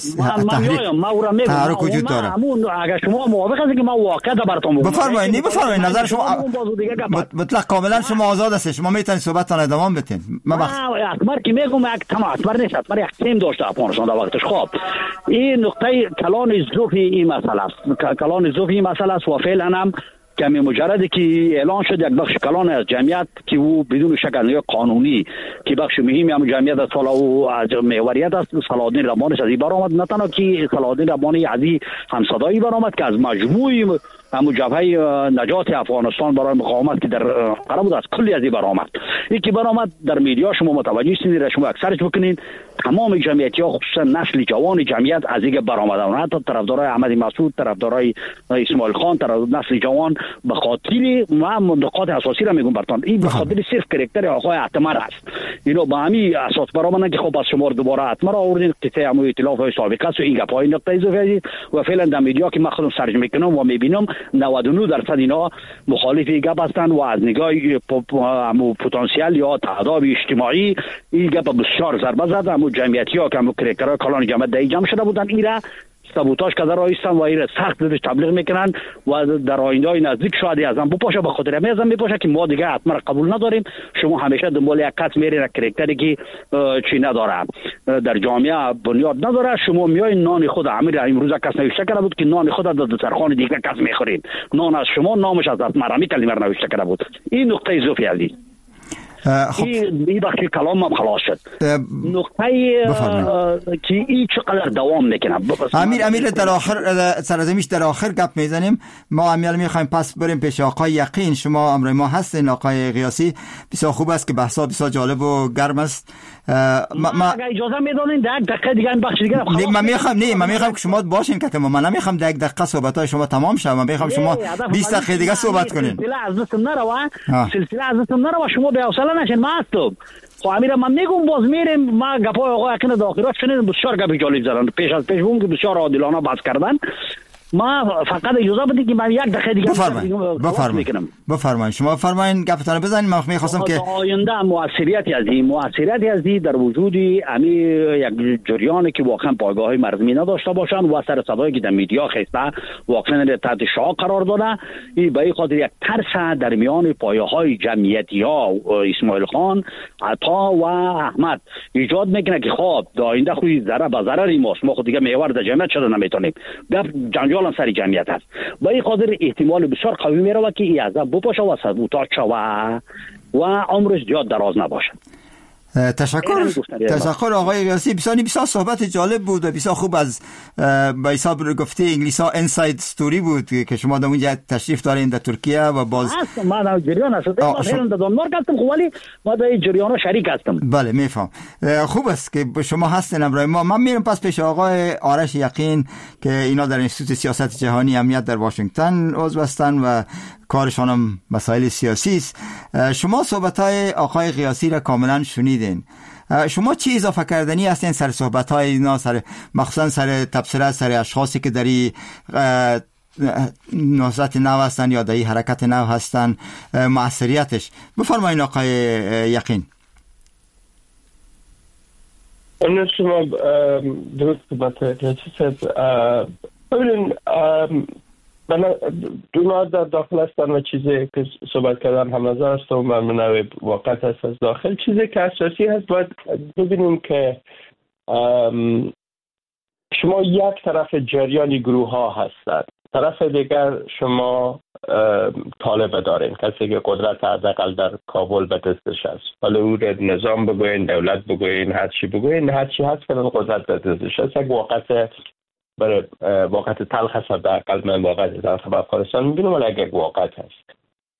تحریک وجود داره، اگر شما موافق هستید که ما واقعا براتون بگم بفرمایید نظر شما مطلق کاملا شما آزاد هستید، شما میتونید صحبتتان ادامه بدین. من اکبر که میگم یک تمام اکبر نیست، اکبر یک تیم داشته افغانستان در وقتش. خب این نقطه کلان ضعفی این مسئله است، کلان ضعفی این مسئله است و فعلا هم که مجرد که اعلان شد یک بخش کلان از جمعیت که او بدون شک از قانونی که بخش مهمی هم جمعیت از سال او از محوریت است، صلاح‌الدین ربانیش از این برآمد. نه تنها که صلاح‌الدین ربانی از این همصدایی برآمد که از مجموعی همون جبهه نجات افغانستان برای مقاومت که در قرار بود از کلی از این برآمد. این که برآمد در میدیا شما متوجه هستید، شما اکثرش بکنین تمام جمعیت‌ها خصوصا نسل جوان جمعیت از این برآمدن، حتی طرفدارای احمدی مسعود، طرفدارای اسماعیل خان، نسل جوان به خاطر ما نقاط اساسی را میگم براتون، این به خاطر صرف کاراکتر آقای اتمر است. اینو با همین اساس برآمدن که خب از شما دوباره اتمر آوردین قطعه همون ائتلاف‌های سابقه است و این گپ‌های نقطه ضعف و فعلا در میدیا که من خودم سرچ میکنم و میبینم 99% اینا مخالف گپ هستند و از نگاه پتانسیل یا تعداد اجتماعی این گپ بسیار ضربه زد. همون جمعیتی‌ها که همون کرکرهای کلان جمعیت جمع شده بودن ایرا سابوتاژ کرده رایستن و ایرا سخت دادش تبلیغ میکنن و در آینده نزدیک شاید ازم بپاشه، به خاطر ازم میپاشه که ما دیگه اتمر قبول نداریم. شما همیشه دنبال یک کس میرین کرکتری که چی نداره در جامعه بنیاد نداره، شما میایین نان خود امیر امروز کس نوشته کرده بود که نان خود در دسترخوان دیگه کس میخورید، نان از شما نامش از اتمر می کلمه نوشته کرده بود. این نقطه ضعف عزیز. خب این بخشی کلام هم خلاص شد. نقطه که این چقدر دوام میکنه امیر در آخر سرزمیش در آخر گپ میزنیم. ما امیال میخوایم پس بریم پیش آقای یقین. شما امروز ما هستین آقای قیاسی، بسیار خوب است که بحثا بسیار جالب و گرم است. ما اگه اجازه میدونین یک دقیقه دیگه این بخش دیگه من میخوام که شما باشین که من نمیخوام یک دقیقه صحبت‌های شما تمام شه، من میخوام شما 20 دقیقه دیگه صحبت کنین. سلسله از دستم نروا شما به حوصله نشین. ما هستم خب امیر من میگم باز میریم ما گپای آقا یقین داخلات شنیدم بسیار گپ جالب زدن پیش از پیش که بسیار عادلانه بحث کردن. ما فقط اجازه بدید که من یک دقیقه دیگه بفرمایید شما بفرمایید گپتون رو بزنید. من می‌خواستم که آینده موثریتی از این در وجود امی یک جریانی که واقعا پایگاه‌های مرزمی نداشته باشن و سر صدایی که در میدیا خسته واقعا تحت شعاع قرار داده، این به این خاطر یک ترس در میان پایه‌های جمعیتی‌ها اسماعیل خان، عطا و احمد ایجاد میکنه که خب در آینده خودی ضرر به ضرر ماست، ما خود دیگه محور در جمعیت شده نمیتونیم، جنجال سر جمعیت است. با این خاطر احتمال بسیار قوی میره که این عذاب بپاشه و سبوتاژ شوه و عمرش زیاد دراز نباشه. تشکر آقای قیاسی. بسیار صحبت جالب بود و بسیار خوب از به حساب گفته انگلیسا انساید ستوری بود که شما در اونجا تشریف دارین در ترکیه و باز من در جریان هستم. من در دانمارک هستم ولی ما در جریان شریک هستم. بله میفهم. خوب است که شما هستین امروز. من میرم پس پیش آقای آرش یقین که اینا در انستیتوت سیاست جهانی امنیت در واشنگتن عضو هستن و کارشان هم مسائل سیاسی است. شما صحبت‌های آقای قیاسی را کاملا شنیدین. شما چی اضافه کردنی هستین سر صحبت‌های اینا، مخصوصا سر تبصره سر اشخاصی که در نهضت نو هستن یا در حرکت نو هستن، مؤثریتش بفرمایید آقای یقین. شما درست ببینید دونا در داخل هستن و چیزی که صحبت کردن هم نظر است و من واقعیت هست از داخل. چیزی که اساسی هست باید ببینیم که شما یک طرف جریانی گروه ها هستند، طرف دیگر شما طالب دارین، کسی که قدرت حداقل در کابل به دستش هست، حالا او نظام بگوین، دولت بگوین، هر چی بگوین، هر چی هست که قدرت به دستش هست. یک واقعیت تلخ هست، حداقل من واقعیت تلخ به افغانستان میبینم، ولی یک واقعیت هست.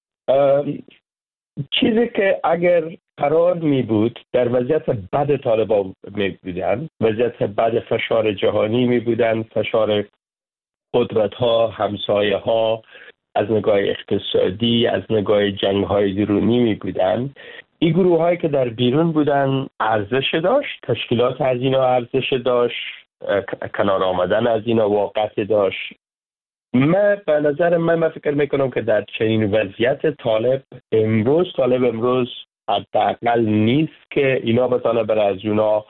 چیزی که اگر قرار می بود در وضعیت بد طالبان می بودن، وضعیت بد فشار جهانی می بودن، فشار قدرت ها، همسایه ها، از نگاه اقتصادی، از نگاه جنگ های درونی می بودن، این گروه هایی که در بیرون بودن ارزش داشت، تشکیلات از اینا ارزش داشت، کنار آمدن از اینا واقعیت داشت. من به نظر من فکر میکنم که در چنین وضعیت طالب امروز حداقل نیست که اینا بتانه برای از اونا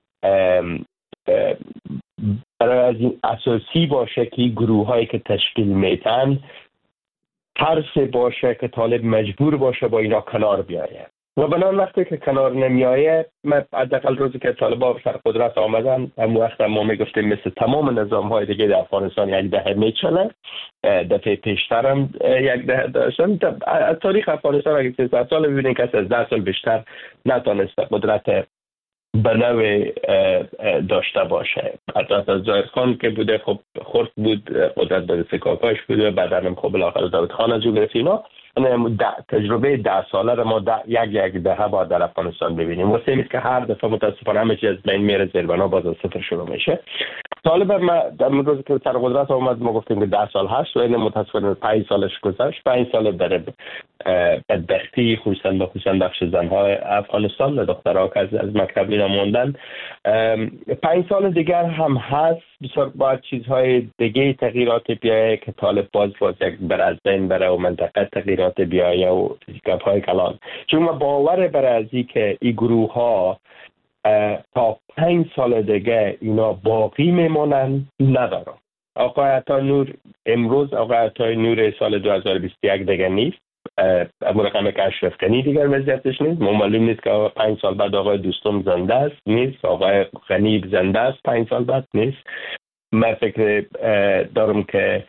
برای از این اساسی باشه که گروه هایی که تشکیل میتن ترس باشه که طالب مجبور باشه با اینا کنار بیایه. و بنان وقتی که کنار نمیایه، من حداقل روزی که طالبان سر قدرت آمدن، هم وقت ما میگفتیم مثل تمام نظام های دیگه در افغانستان یک دهه میچله، دفعه پیشتر هم یک دهه داشتن. از تاریخ افغانستان اگه 300 سال ببینید کسی از 10 سال بیشتر نتانسته قدرت به نوع داشته باشه. قدرت از زاهد خان که بوده خب خرد بود، قدرت به دست کاکاش بوده، بعد هم خب بالاخره داود خان از او گرفت. اینا تجربه 10 ساله رو ما یک دهه بعد در افغانستان ببینیم. واسه اینه که هر دفعه متاسفانه همه چیز از بین میره، زیربنا باز از صفر شروع میشه. طالب ما در روزی که سر قدرت آمد ما گفتیم که 10 سال هست و این متاسفانه 5 سالش گذشت. 5 سال در بدبختی، خصوصا بخش زنهای افغانستان و دخترها که از مکتب اینا موندن. 5 سال دیگر هم هست، بسیار باید چیزهای دیگه تغییرات بیایه که طالب باز یک بر از بین بره و منطقه تغییرات بیایه و گپ‌های کلان. چون ما باور بر ازی که این گروه ها تا 5 سال دیگه اینا باقی میمونن ندارم. آقای عطا نور امروز، آقای عطا نور سال 2021 دیگه نیست. ابو رقم که اشرف غنی دیگر وضعیتش نیست. معلوم نیست که 5 سال بعد آقای دوستم زنده است نیست، آقای غنی زنده است 5 سال بعد نیست. من فکر دارم که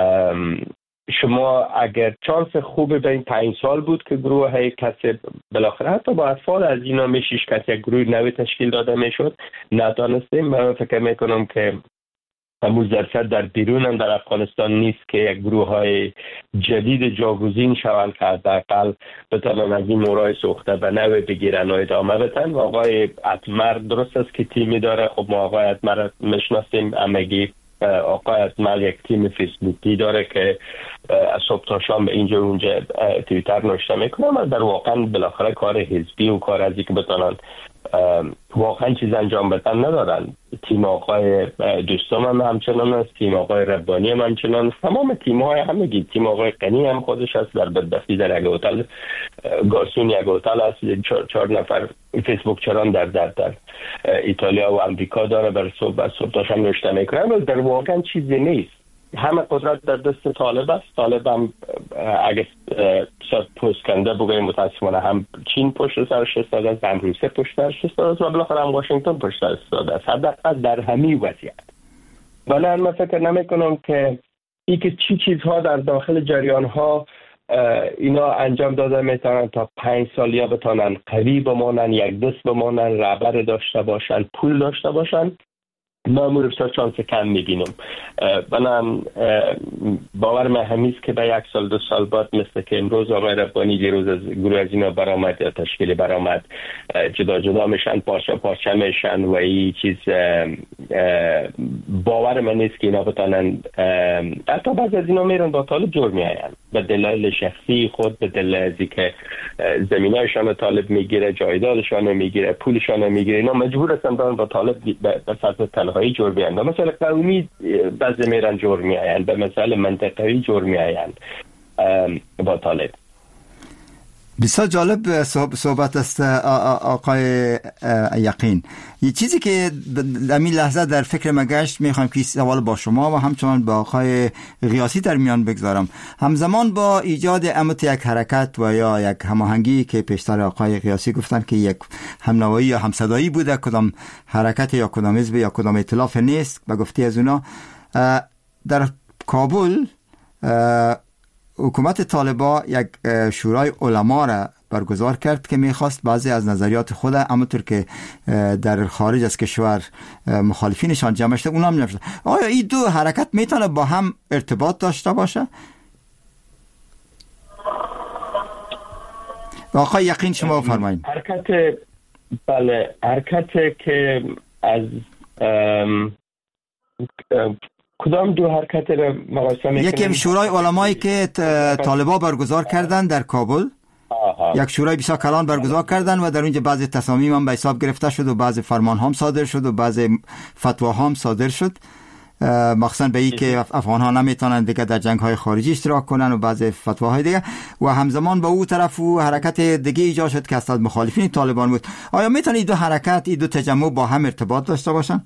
شما اگر چانس خوبه به این 5 سال بود که گروه های کسی بالاخره حتی با اطفال از اینا میشیش کسی یک گروه نوی تشکیل داده میشد، ندانستیم. من فکر میکنم که همون درصد در بیرون هم در افغانستان نیست که یک گروه های جدید جاگزین شوند که حداقل بتونن از این مورای سوخته به نوع بگیرن و ادامه بدن. و آقای اتمر درست است که تیمی داره. خب ما آقای اتمر میشناسیم، همگی آقای اتمر یک تیم فیسبوکی داره که از صبح تا شام به اینجا اونجا توییتر نوشته میکنم. و در واقعا بالاخره کار حزبی و کار ازی که بتونن واقعا چیز انجام بدن ندارن. تیم آقای دوستان هم همچنان است، تیم آقای ربانی هم همچنان است، تمام تیم های همگی. تیم آقای قنی هم خودش است، در بدبختی در یک هتل گارسون یک هتل است، 4 نفر فیسبوک چران در ایتالیا و امریکا داره، بر صبح تا شام نوشته میکنن. و در واقعا چیزی نیست. همه قدرت در دست طالب است. طالب هم اگه پشت کنده بگویم متاسفانه هم چین پشت سرش ایستاده است، هم روسیه پشت سرش ایستاده است و بالاخره هم واشنگتن پشت سرش ایستاده است. حداقل در همین وضعیت. ولی من فکر نمی‌کنم که این که چیزها در داخل جریان ها اینا انجام داده میتونن تا 5 سال یا بتونن قوی بمانن، یک دست بمانن، رهبر داشته باشن، پول داشته باشن. ما بسیار چانس کم میبینم. بنام باور من همیست که به 1 سال 2 سال بعد مثل که امروز آقای ربانی دیروز از گروه از اینا برآمد یا تشکیل برآمد، جدا جدا میشن، پارچه پارچه میشن و این چیز باور من نیست که اینا بتونن. حتی بعضی از اینا میرن با طالب جور میاین به دلایل شخصی خود، به دلیل ازی که زمینایشان طالب میگیره، جایدادشان میگیره، پولشان میگیره. اینا مجبور هستن با طالب به سطح تنهایی جور بیان. به مسئله قومی بعضی میرن جور میاین، به مسئله منطقه‌ای جور میاین با طالب. بسیار جالب صحبت است آقای یقین. یه چیزی که در این لحظه در فکر من گشت، میخوام که سوال با شما و همچنان با آقای غیاثی در میان بگذارم. همزمان با ایجاد امت یک حرکت و یا یک هماهنگی که پیشتر آقای غیاثی گفتن که یک همنوایی یا همصدایی بوده، کدام حرکت یا کدام حزب یا کدام ائتلاف نیست به گفته از اونا، در کابل حکومت طالبان یک شورای علما را برگزار کرد که میخواست بعضی از نظریات خود همونطور که در خارج از کشور مخالفینشان جمع شده اونا هم نفشد. آیا این دو حرکت میتونه با هم ارتباط داشته باشه؟ آقای یقین شما فرمایید. حرکت که از کدام دو حرکت را مقایسه میکنیم؟ یکی شورای علمایی که طالبان برگزار کردن در کابل. یک شورای بسیار کلان برگزار کردن و در اونجا بعضی تصامیم هم به حساب گرفته شد و بعضی فرمان هم صادر شد و بعضی فتوا هم صادر شد، مخصوصا به این که افغان ها نمیتونن دیگه در جنگ های خارجی اشتراک کنن و بعضی فتواهای دیگه. و همزمان با او طرف و حرکت دیگه ایجاد شد که اصلا مخالفین طالبان بود. آیا میتونه این دو حرکت، این دو تجمع با هم ارتباط داشته باشن؟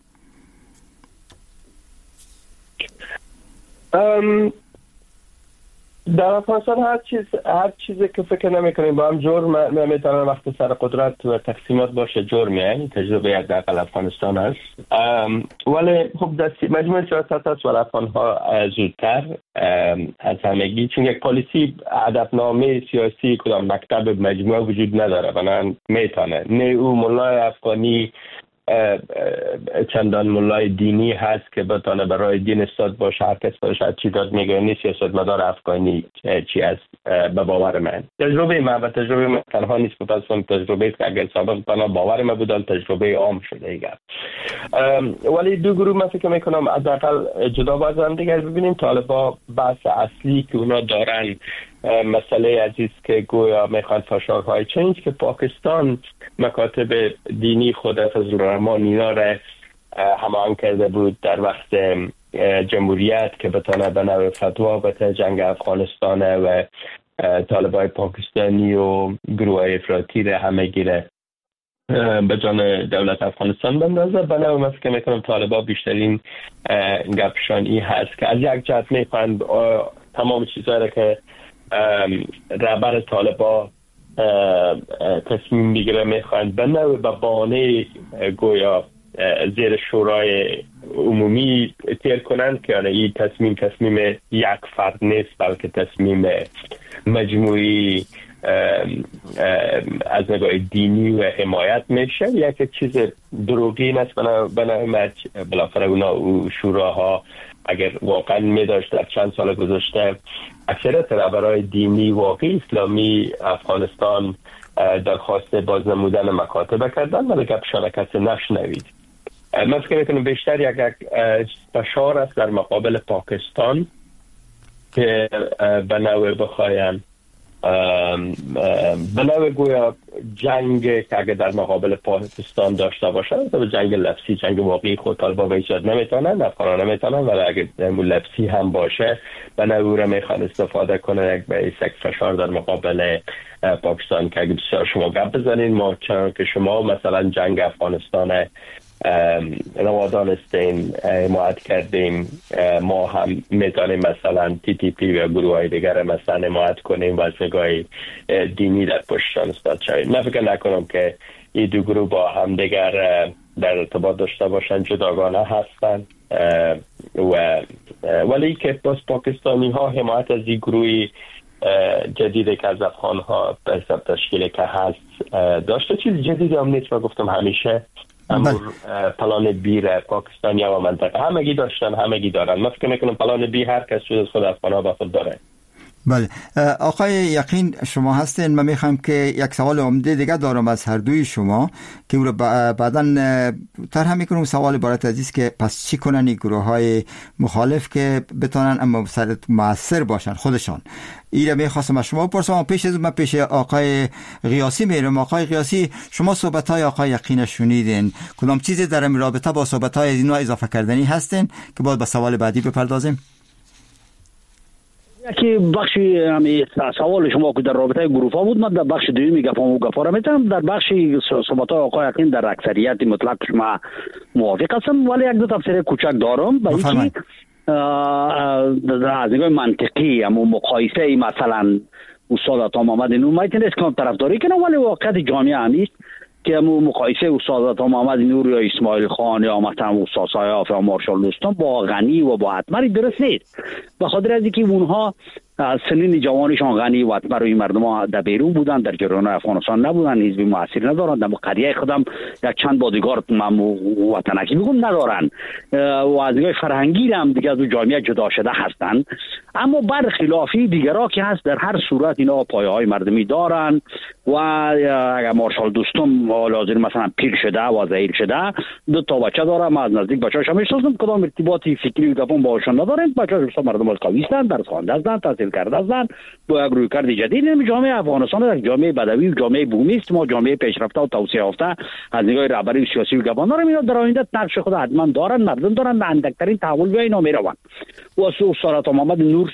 در افغانستان هر چیزی که فکر نمی‌کنیم با هم جور نمیتونن وقت سر قدرت و تقسیمات باشه جور میان. تجربه یک دقل افغانستان است، ولی خب دستی مجموعه سیاست است و افغانها زودتر از همگی، چون یک پالیسی هدفنامه سیاسی کدام مکتب مجموعه وجود نداره. بنابراین میتونه نه او ملای افغانی چندان ملای دینی هست که بتونه برای دین استاد باشه، هر کس باشه چی داد میگه. نیست سیاست مدار افغانی چی است به باور من. تجربه من و تجربه من تنها نیست، پس تجربه که اگر سابق بنا باور من بودن تجربه عام شده ایگر. ولی دو گروه من فکر میکنم از اقل جدا باز هم دیگر ببینیم. طالبا بحث اصلی که اونا دارن مسئله عزیز که گویا میخوان فشارهای چنج که پاکستان مکاتب دینی خود فضل الرحمن اینا را هماهنگ کرده بود در وقت جمهوریت که بتونه به نوع فتوا به جنگ افغانستان و طالبای پاکستانی و گروه افراطی را همه گیره به جان دولت افغانستان بندازه. بنابراین من فکر میکنم طالبا بیشترین گپشان این هست که از یک جهت میخوان تمام چیزهایی که رهبر طالبا تصمیم میگیره میخوان به نوع به بهانه گویا زیر شورای عمومی تیر کنند که این تصمیم یک فرد نیست بلکه تصمیم مجموعی از نگاه دینی و حمایت میشه. یک چیز دروغین است. بنابراین بالاخره اونا شوراها اگر واقعا میداشت در چند سال گذشته اکثریت رهبران دینی واقعی اسلامی افغانستان درخواست بازنمودن مکاتب کردن ولی گپشان کسی نشنوید. من فکر میکنم بیشتر یک فشار است در مقابل پاکستان که به نوع بخواین به نوع گویا جنگ که اگر در مقابل پاکستان داشته باشن به جنگ لفظی، جنگ واقعی خود طالبا به ایجاد نمیتونن، افغانان نمیتونن، ولی اگر لفظی هم باشه به نوع را میخوان استفاده کنه یک به یک فشار در مقابل پاکستان که اگر بسیار شما گپ بزنین ما چون که شما مثلا جنگ افغانستان روادانستین حمایت کردیم ما هم میتونیم مثلا TTP و گروه های دیگر مثلا حمایت کنیم و از نگاه دینی در پشتشان استاد شویم. من فکر نکنم که این دو گروه با هم دیگر در ارتباط داشته باشن، جداگانه هستن ولی که باز پاکستانی ها حمایت از این گروهی جدیدی که از افغان‌ها به حساب تشکیلی که هست داشته. چیز جدیدی هم نیست و گفتم همیشه امور پلان بی را پاکستانی و منطقه همگی داشتن، همگی دارن. من فکر میکنم پلان بی هر کس جز خود افغان‌ها با خود داره. بله آقای یقین شما هستین. من میخوام که یک سوال عمده دیگه دارم از هر دوی شما که او رو بعداً طرح میکنم. سوال عبارت از است که پس چی کنن این گروه های مخالف که بتونن اما مؤثر باشن خودشان؟ این رو میخواستم از شما بپرسم. پیش از من پیش آقای قیاسی میرم. آقای قیاسی شما صحبت های آقای یقین شنیدین، کدام چیزی در این رابطه با صحبت های اینو اضافه کردنی هستین که باید به سوال بعدی بپردازیم؟ یکی بخشی همین سوال شما که در رابطه گروه ها بود، من در بخش دومی گفا را میتونم. در بخش صحبت های آقای یقین در اکثریت مطلق شما موافق هستم، ولی یک دو تفسیر کوچک دارم. با اینکه از نگاه منطقی اما مقایسه مثلا استاد عطا محمد نور میتونست که طرفداری کنه، ولی واقعیت جامعه همیست که مقایسه استاد عطا محمد نور یا اسماعیل خان یا مثلا استاد سایاف یا مارشال دوستان با غنی و با اتمر درست نیست. به خاطر از اینکه اونها سنین جوانشان غنی و اتمر روی مردم ها در بیرون بودن، در جریان افغانستان نبودن، حزبی مؤثر ندارن، در قریه خودم یک چند بادیگارد وطنکی میگم ندارن و از نگاه فرهنگی هم دیگه از جامعه جدا شده هستند. اما برخلافی دیگرها که هست در هر صورت اینا پایه های مردمی دارن و اگر مارشال دوستم لازم مثلا پیر شده و ضعیف شده، دو تا بچه داره، ما از نزدیک بچه‌اش میشناسم، کدام ارتباطی فکری و گپون باهاشون نداریم. بچه‌ها مردم قوی هستند، درس خوانده هستند، تحصیل کرده هستند، با یک رویکرد جدید. جامعه افغانستان یک جامعه بدوی و جامعه بومی است. ما جامعه پیشرفته و توسعه یافته از نگاه رهبری سیاسی و گپان داریم. اینا در آینده نقش خود حتما دارن، مردم دارن، اندکترین تحول به اینا میروند. و استاد محمد نور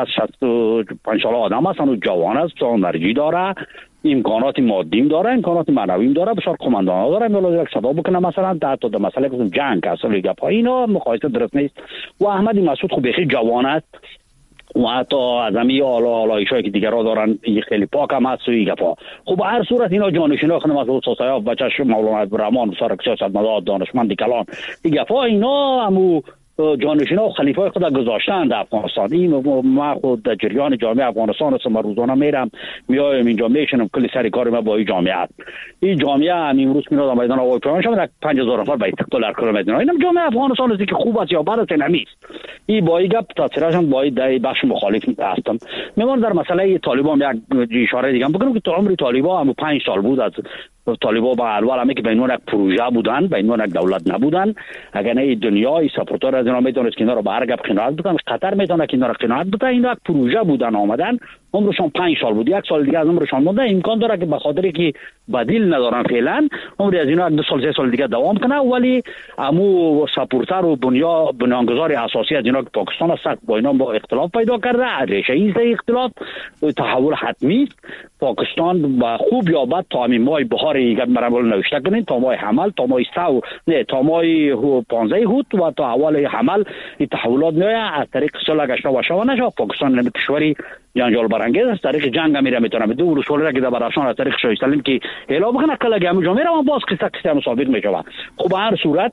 65 ساله آدم است، اون جوان است، انرژی داره، امکانات مادیم داره، امکانات معنویم داره، بسیار قماندانا داره. میلاد یک صدا بکنه مثلا حتی در مسئله که جنگ اصل گپ اینا مقایسه درست نیست. و احمد مسعود خو بخی جوان است و حتی از همین آلایشایی که دیگرها دارن خیلی پاک هم هست و این گپا. خب هر صورت اینا جانشینا خانم از استاد سایاف بچه‌ش مولانا عبدالرحمن سرک سیاستمدار دانشمند کلان این گپا اینا همو جانشینا و خلیفای خود گذاشتن در افغانستان. این ما خود در جریان جامعه افغانستان هستم، روزانه میرم میایم اینجا میشنم، کلی سر کار ما با این جامعه است. این جامعه امروز میاد میدان آقای پیمان شما 5000 نفر به استقلال کار میدن. اینم جامعه افغانستان است که خوب است یا بد است نمیست. این با این گپ تاثیرشون با این بخش مخالف هستم. میمون در مسئله طالبان یک اشاره دیگه بکنم که تو عمر طالبان هم 5 سال بود. از طالبان با اول همه که به عنوان یک پروژه بودن، به عنوان یک دولت نبودن. اگر نه دنیای سپورتر از اینا میتونست که اینا رو به هر گپ قناعت بکنن، قطر میتونه که اینا رو قناعت بکنه. اینا یک پروژه بودن آمدن، عمرشون 5 سال بود، 1 سال دیگه از عمرشون مونده. امکان داره که به خاطر که بدیل ندارن فعلا عمر از اینا 2 سال 3 سال دیگه دوام کنه. ولی امو سپورتر و بنیانگذار اساسی از اینا که پاکستان است با اینا با اختلاف پیدا کرده، ریشه ای اختلاف تحول حتمی است. پاکستان با خوب یا بد تا همین ماه بهار یک مرحله نوشته کنین، تا ماه حمل، تا ماه سو نه، تا ماه 15 هوت و تا اول حمل این تحولات میاد از طریق صلح گشت و شوانش. پاکستان نمی کشوری جنجال برانگیز از طریق جنگ میره میتونه دو رسول را که در براشان از طریق شاه سلیم که اعلام بکنه کلا گام جامعه را باز قصه مسابقه میشوه. خب هر صورت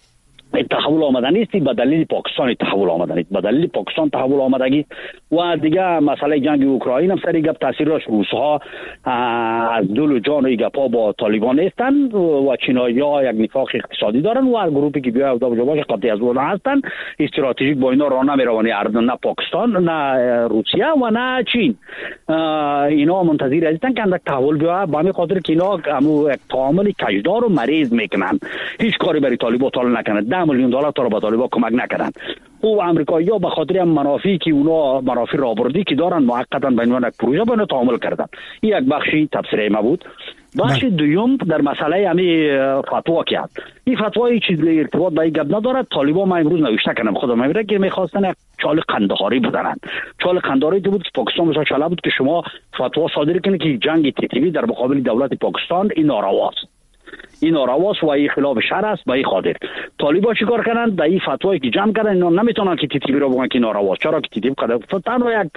تحول آمدنی است به دلیل پاکستان، تحول آمدنی است به دلیل پاکستان، تحول آمدگی و دیگه مسئله جنگ اوکراین هم سری گپ تاثیرش روس‌ها از دل و جان و گپا با طالبان نیستن و چینایی‌ها یک نفاق اقتصادی دارن و هر گروهی که بیاد دا باشه قطعی از اون هستن استراتژیک با اینا راه نمیروانی، نه پاکستان نه روسیه و نه چین. اینا منتظر هستن که اندک تحول بیاد به همین خاطر که اینا همو یک تعامل کجدار و مریض میکنن، هیچ کاری برای طالبان طالب نکنن. $10 میلیون تا به طالبان کمک نکردن. او امریکایی‌ها به خاطر منافعی که اونا منافع رابردی که دارن موقتا به عنوان یک پروژه به تعامل کردن. این یک بخشی تفسیر ما بود. بخش دوم در مسئله همین فتوا که هست. این فتوای چیز ارتباط به این گپ نداره. طالبان ما امروز نوشته کردم خودم میگه که می‌خواستن یک چال قندهاری بزنن. چال قندهاری بود که پاکستان مثلا چاله بود که شما فتوا صادر کنید که جنگ تی‌تی‌وی در مقابل دولت پاکستان این نارواست. این نارواست و این خلاف شرع است. به این خاطر طالبان چیکار کردن؟ در این فتوایی که جمع کردن اینا نمیتونن که تی‌تی‌وی رو بگن که نارواست. چرا که تی‌تی‌وی تنها یک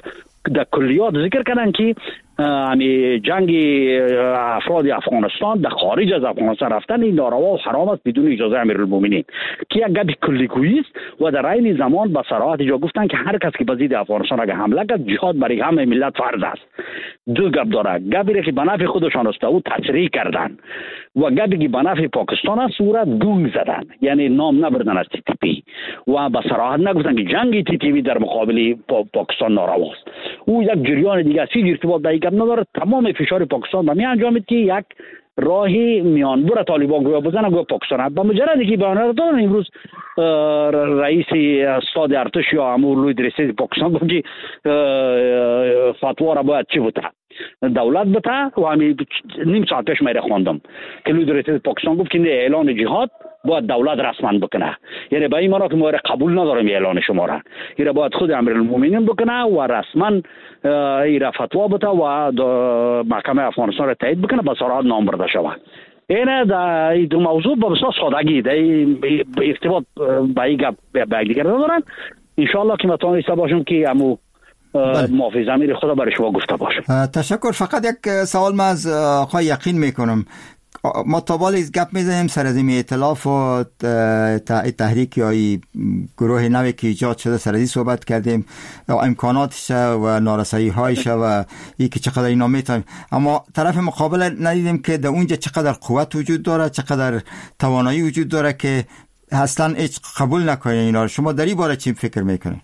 در کلیات ذکر کردن که امی جنگ افراد افغانستان در خارج از افغانستان رفتن این ناروا و حرام است بدون اجازه امیرالمومنین، که یک گپ کلیگویی است و در عین زمان با صراحت جا گفتن که هر کس که به ضد افغانستان اگه حمله کرد جهاد برای همه ملت فرض است. دو گپ داره، گپی که به نفع خودشان است او تصریح کردن و گپی که به نفع پاکستان است او را گول زدن، یعنی نام نبردن از TTP و با صراحت نگفتن که جنگ TTP در مقابل پاکستان ناروا است. او یک جریان دیگه است، ارتباط با گپ نداره. تمام فشار پاکستان به می انجامید که یک راهی میانبر طالبان گویا بزنه گویا پاکستان با مجردی که بیان دادن امروز رئیس استاد ارتش یا امور لوی درسته پاکستان گفت که فتوا را باید چی بوده دولت بته و همین نیم ساعت پیش میره خواندم که لوی درسته پاکستان گفت که اعلان جهاد باید دولت رسما بکنه، یعنی به این معنا که ما قبول نداریم اعلان شما را، یعنی باید خود امیرالمومنین بکنه و رسما این فتوا بده و محکمه افغانستان را تایید بکنه با صراحت نام برده شود. اینه در این موضوع با بسیار سادگی در ارتباط با این گپ به دیگر ندارن. انشاءالله که متوانسته باشم که امو محافظ ضمیر خدا برای شما گفته باشم. تشکر. فقط یک سوال من از آقای یقین میکنم. ما تا بالا گپ میزنیم سر از این ائتلاف و تحریک یا گروه نوی که ایجاد شده سر از صحبت کردیم، امکاناتش و نارسایی هایش و ای که چقدر اینا میتونیم، اما طرف مقابل ندیدیم که در اونجا چقدر قوت وجود داره، چقدر توانایی وجود داره که اصلا هیچ قبول نکنه اینا. شما در این باره چی فکر میکنید؟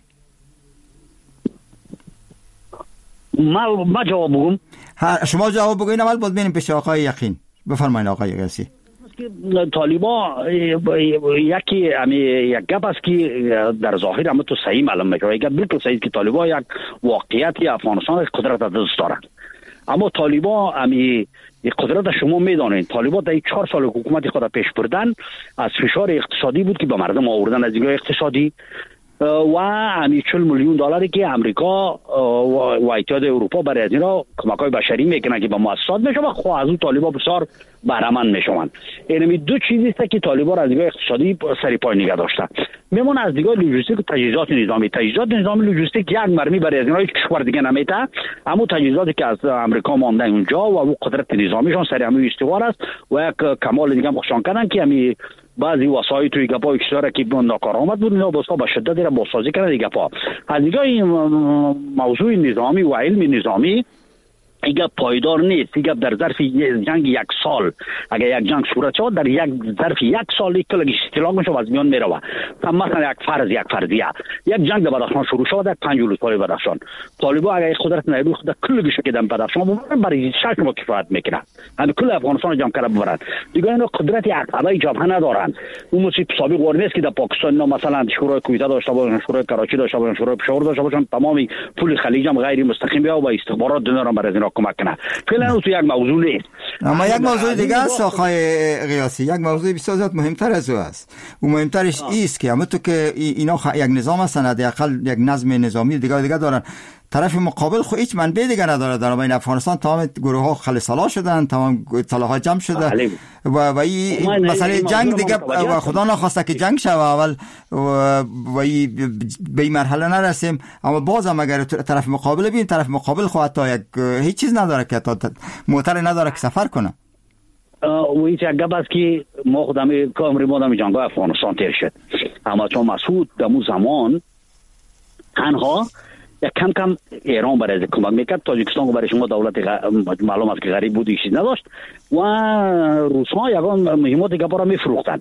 ما جواب بگم. شما جواب بگوین، اول باید بینیم پیش آقای یقین. بفرمایید آقای قیاسی. طالبان یک گپ است که در ظاهر هم تو صحیح معلوم میشه، یک بالکل صحیح که طالبان یک واقعیتی افغانستان قدرت از دست دارند، اما طالبان امی قدرت شما میدانید طالبان در 4 سال حکومت خود پیش بردن از فشار اقتصادی بود که به مردم آوردن از دیگه اقتصادی و همی 40 میلیون دلاری که امریکا و اتحاد اروپا برای از اینا کمک‌های بشری میکنن که به مؤسسات میشه و خب از اون طالبان بسیار بهره‌مند میشوند. اینمی دو چیزی است که طالبان از دیگه اقتصادی سری پای نگه داشتن. میمونه از دیگه لوجستیک و تجهیزات نظامی لوجستیک یک مرمی برای از اینا هیچ کشور دیگه نمیته، اما تجهیزاتی که از امریکا مانده اونجا و اون قدرت نظامیشون سری همین استوار است و یک کمال دیگه مخشان کردن که همین بعضی وسایل توی گپا اکساره که ناکارآمد بود اینا بسا با شدت را بازسازی کردن دیگه پا. از دیگه این موضوع نظامی و علم نظامی ایگه پایدار نیست، ایگه در ظرف جنگ 1 سال اگر یک جنگ صورت شود در ظرف 1 سال یک کلگی استیلاق میشه و از میان میروه. مثلا یک فرضیه یک جنگ در بدخشان شروع شد در 5 روز بدخشان طالبان اگر قدرت نیروی خود کلگی شکیدن بدخشان ببرن برای 6 ماه کفایت میکنه، همین کل افغانستان جمع کرده ببرن دیگه. اینا قدرت عقبه جبهه ندارن. اون مصیب سابق ورنیست که در پاکستان مثلا شورای کویته داشته باشن، شورای کراچی داشته باشن، شورای پشاور داشته باشن، تمامی پول خلیج هم غیر مستقیم بیا و استخبارات دنیا برای اینا کمک کنه. فعلا تو یک موضوع نیست، اما یک موضوع دیگه است آقای قیاسی، یک موضوع بسیار زیاد مهمتر از او است. و مهمترش است که همونطور که اینا یک نظام هستن، حداقل یک نظم نظامی دیگه دارن، طرف مقابل خو هیچ منبع دیگه نداره. در بین افغانستان تمام گروه ها خلصلا شدن، تمام طلاها جمع شده و این مسئله جنگ دیگه و خدا نخواسته که جنگ شوه اول و به این مرحله نرسیم. اما بازم اگر طرف مقابل بین، طرف مقابل خو حتی هیچ چیز نداره که حتی موتر نداره که سفر کنه. و این یک گپ است که ما خودم کامری مادم جنگ افغانستان تیر شد، اما چون مسعود در اون زمان تنها یک کم ایران برای کمک میکرد، تاجیکستان برای شما دولت معلوم است که غریب بود، چیز نداشت و روس‌ها یگان مهمات گپا را میفروختن.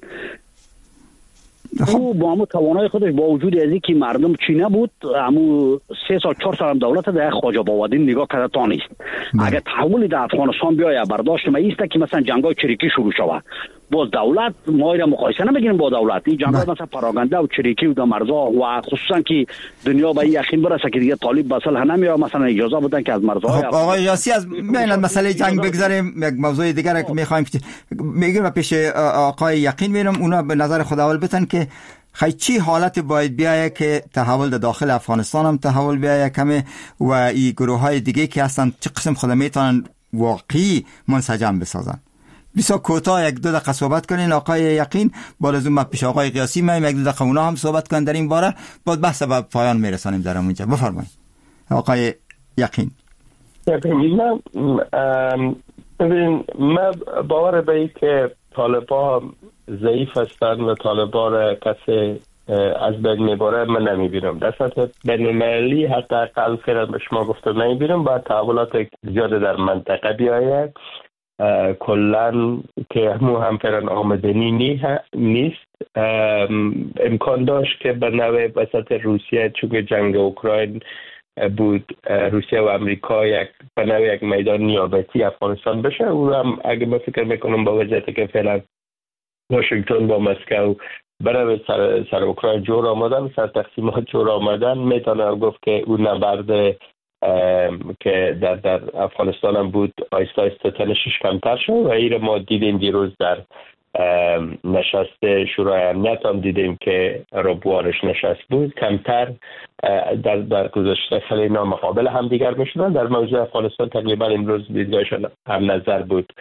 او با همون توانای خودش با وجود از اینکه مردم چی نبود، همون 3 سال 4 سال هم دولت در خواجه باودین نگاه کرده تا نیست. اگر تحولی در افغانستان بیاید برداشت ما ایسته که مثلا جنگای چریکی شروع شود، باز دولت ما را مقایسه نمیگیریم با دولت. این جنگا مثلا پراگنده و چریکی و دمرزا و خصوصا که دنیا به یقین برسه که دیگه طالب بسل نمیاد، مثلا اجازه بدن که از مرزهای آقای یاسی از بین مسئله جنگ بگذاریم. یک موضوع دیگر که میخوایم میگیم و پیش آقای یقین میرم، اونا به نظر خود اول بتن که خیلی چی حالت باید بیایه که تحول در داخل افغانستان هم تحول بیایه کمه و این گروه های دیگه که هستن چه قسم خود میتونن واقعی منسجم بسازن. بسیار کوتاه 1-2 دقیقه صحبت کنین آقای یقین، بعد از اون پیش آقای قیاسی میایم 1-2 دقیقه اونا هم صحبت کنن در این باره، بعد بحث به پایان میرسانیم در اونجا. بفرمایید آقای یقین؟ من باور به این که طالبان ضعیف هستند و طالبان کسی از بین میباره من نمیبینم. در سطح بین‌المللی حداقل فعلا به شما گفتم نمیبینم. باید تحولات زیاده در منطقه بیاید. کلن که هم فعلا آمدنی نیست. امکان داشت که به نوع وسط روسیه چون جنگ اوکراین بود روسیه و امریکا به نوع یک میدان نیابتی افغانستان بشه. او هم اگه من فکر میکنم با وضعیتی که فعلا واشنگتن با مسکو برای سر اوکراین جور آمدن، سر تقسیمات جور آمدن، میتونه گفت که اون نبرد که در افغانستان هم بود آیسته آیسته تنشش کمتر شد و این ما دیدیم دیروز در نشست شورای امنیت هم دیدیم که ربوانش نشست بود کمتر در گذشته خیلی نامقابل هم دیگر میشدن. در موضوع افغانستان تقریبا امروز دیدگاهشان هم نظر بود.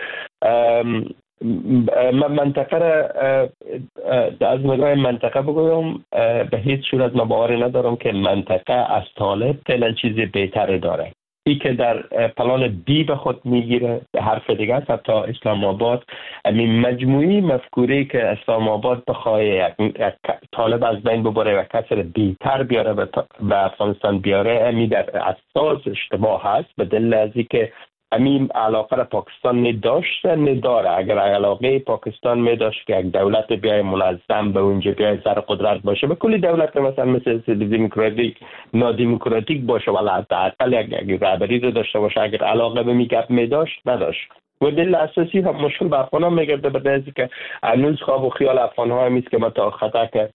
من منطقه را از نگاه منطقه بگویم به هیچ صورت من باور ندارم که منطقه از طالب فعلا چیزی بهتر داره. ای که در پلان بی به خود میگیره حرف دیگه است. حتی اسلام آباد این مجموعی مفکوری که اسلام آباد بخواه یک طالب از بین ببره و کسی بیتر بیاره به افغانستان بیاره امی در اساس اجتماع هست به دلیل از که همین علاقه را پاکستان نداره. اگر علاقه پاکستان میداشت که یک دولت بیای منظم به اونجا بیای سر قدرت باشه به کلی دولت مثلا مثل دموکراتیک نادموکراتیک باشه ولی حداقل یک رهبری رو داشته باشه، اگر علاقه به میگپ میداشت نداشت. و دلیل اساسی هم مشکل به افغان‌ها میگرده به دلیلی که هنوز خواب و خیال افغان‌ها همیست که ما تا خطا که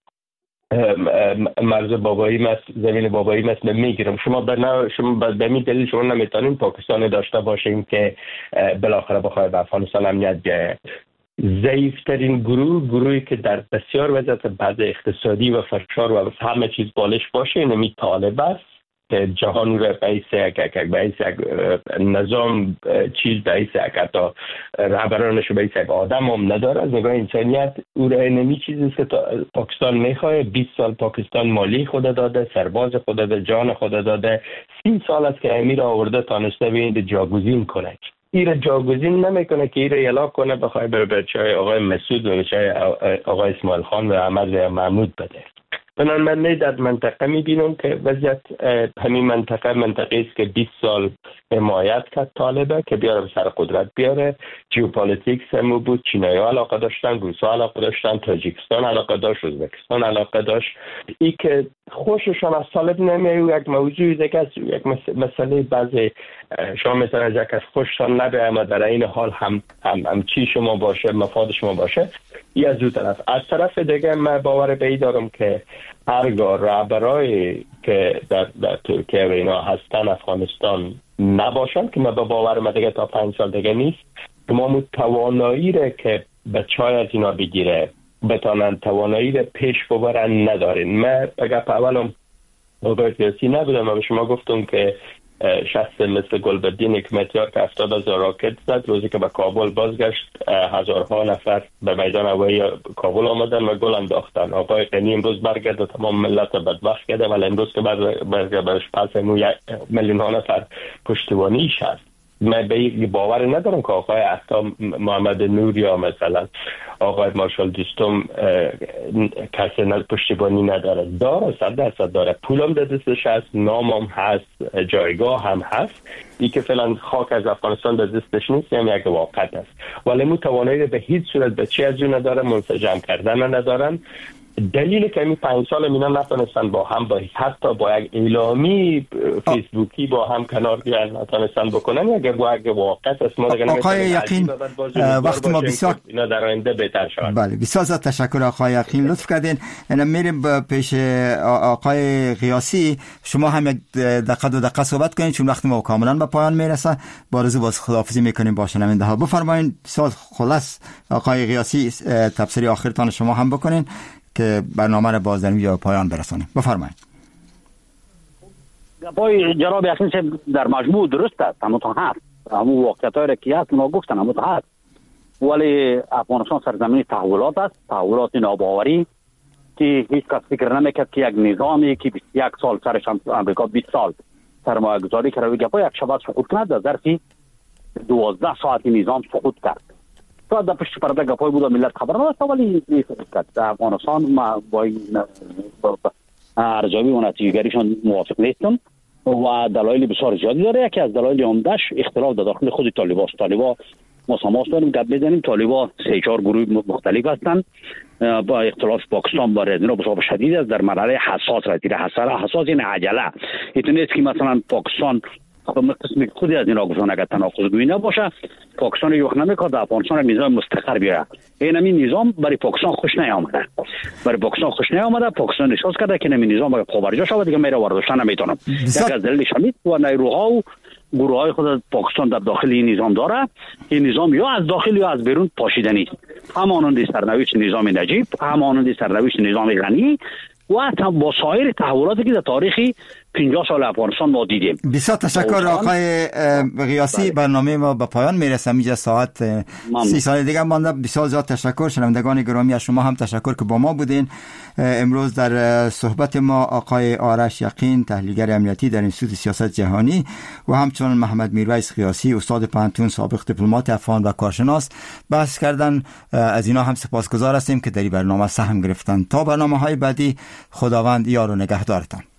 مرز بابایی مست زمین بابایی مست میگیرم. شما به می دلیل شما نمیتونین پاکستان داشته باشین که بالاخره بخواد به افغانستان امنیت بیاره. ضعیفترین گروهی که در بسیار وضعیت بد اقتصادی و فشار و همه چیز بالش باشه اینمی طالب است که جهان رو به یک نظام چیز به ایسه حتی رهبرانش به ایسه آدم هم نداره. از نگاه انسانیت او را اینمی چیزی که پاکستان میخواه. 20 سال پاکستان مالی خود داده، سرباز خود داده، جان خود داده. 30 سال است که امیر آورده تانسته به جاگزین کنه. این جاگزین نمیکنه که این را اعلام کنه بخواه به چای آقای مسعود و چای آقای اسماعیل خان و احمد محمود بده. من در منطقه میبینم که وضعیت همین منطقه است که 20 سال حمایت کرد طالبه که بیاره به سر قدرت بیاره. جیوپالیتیکس هم بود، چینایی علاقه داشتن، روسا علاقه داشتن، تاجیکستان علاقه داشت، ازبکستان علاقه داشت. این که خوششان از طالب نمیاد یک موضوع دیگه است، یک مسئله بعضی شما مثلا از یک از خوششان نبه اما در این حال هم چی شما باشه مفاد شما باشه. این از دو طرف. از طرف دیگه من باور به این دارم که هرگاه رهبرایی که در ترکیه و اینا هستن افغانستان نباشن که من باور من دیگه تا 5 سال دیگه نیست که ما توانایی را که به چای از اینا بگیره بتانن توانایی را پیش ببرن ندارین. من اگر اولم موقع سیاسی نبودم من به شما گفتم که شخص مثل گلبدین حکمتیار که 70,000 راکت زد روزی که به کابل بازگشت هزارها نفر به میدان هوایی کابل آمدن و گل انداختن. آقای غنی امروز برگرده تمام ملت بدبخت کرده ولی امروز که برگردش پس میلیون ها نفر پشتیبانیش هست. من به این باور ندارم که آقای احتا محمد نور یا مثلا آقای مارشال دیستم کسی پشتیبانی نداره. داره 100% داره. پولم در دستش هست، نامم هست، جایگاه هم هست. این که فعلا خاک از افغانستان در دستش نیست هم یک واقعیت است. ولی مو توانایی به هیچ صورت به چی از اون نداره، منسجم کردن ندارن. دلیل که این 5 سال مینا نتونستن با هم حتی با یک اعلامی فیسبوکی با هم کنار بیان نتونستن بکنن یک واقعیت است. ما دیگه آقای یقین وقت ما بسیار اینا در آینده بهتر شود. بله بسیار تشکر آقای یقین لطف کردین. میریم پیش آقای قیاسی. شما هم یک دقیقه صحبت کنین چون وقت ما کاملا به پایان میرسه. بارزو باز خداحافظی میکنیم با شنونده ها. بفرمایید خلاص آقای قیاسی تفسیر آخرتان شما هم بکنین که برنامه را باز در پایان برسانیم. بفرمایید. گپای جناب یقین در مجموع درست است، اما تو هست همون واقعیتایی را که هست اونا گفتن اما تو هست. ولی افغانستان سرزمین تحولات است، تحولات ناباوری که هیچ کس فکر نمیکرد که یک نظامی که 21 سال سرش امریکا 20 سال سرمایه گذاری که روی گپا یک شب سقوط کرد، در ظرف 12 ساعت نظام سقوط کرد. تا در پشت پرده گپای بود ملت خبر نداشت، ولی سقوط کرد. در افغانستان ما با این ارزیابی و نتیجه‌گیریشان موافق نیستم و دلایل بسیار زیادی داره. یکی از دلایل عمده‌اش اختلاف در داخل خود طالبان است. طالبان مسامحت داریم گپ بزنیم، طالبان 3-4 گروه مختلف هستند. با اختلاف پاکستان با اینا بسیار شدید است در مرحله حساس رسید. حساس این عجله اینطور نیست که مثلا پاکستان قسمی خودی از اینا گفتن اگر تناقض گویی نباشه پاکستان یو وقت نمیکنه در افغانستان نظام مستقر بیاره. این نظام برای پاکستان خوش نیامده. پاکستان احساس کرده که این نظام اگر پابرجا شود دیگه میره واردشتن نمیتونه. یک از دلیلش همین و نیروها و گروه‌های خود پاکستان در داخل این نظام داره. این نظام یا از داخل یا از بیرون پاشیده نیست. همانند سرنوشت نظام نجیب، همانند سرنوشت نظام غنی و با سایر تحولاتی که در تاریخ 50 سال افغانستان ما دیدیم. بسیار تشکر آقای قیاسی. برنامه ما به پایان میرسه. اینجا ساعت 30 ثانیه دیگه مانده. بسیار زیاد تشکر. شنوندگان گرامی از شما هم تشکر که با ما بودین. امروز در صحبت ما آقای آرش یقین، تحلیلگر امنیتی در انستیتوت سیاست جهانی و همچنین محمد میرویس قیاسی، استاد پانتون، سابق دیپلمات افغان و کارشناس بحث کردن. از اینا هم سپاسگزار هستیم که در این برنامه سهم گرفتن. تا برنامه‌های بعدی، خداوند یار و نگهدارتان.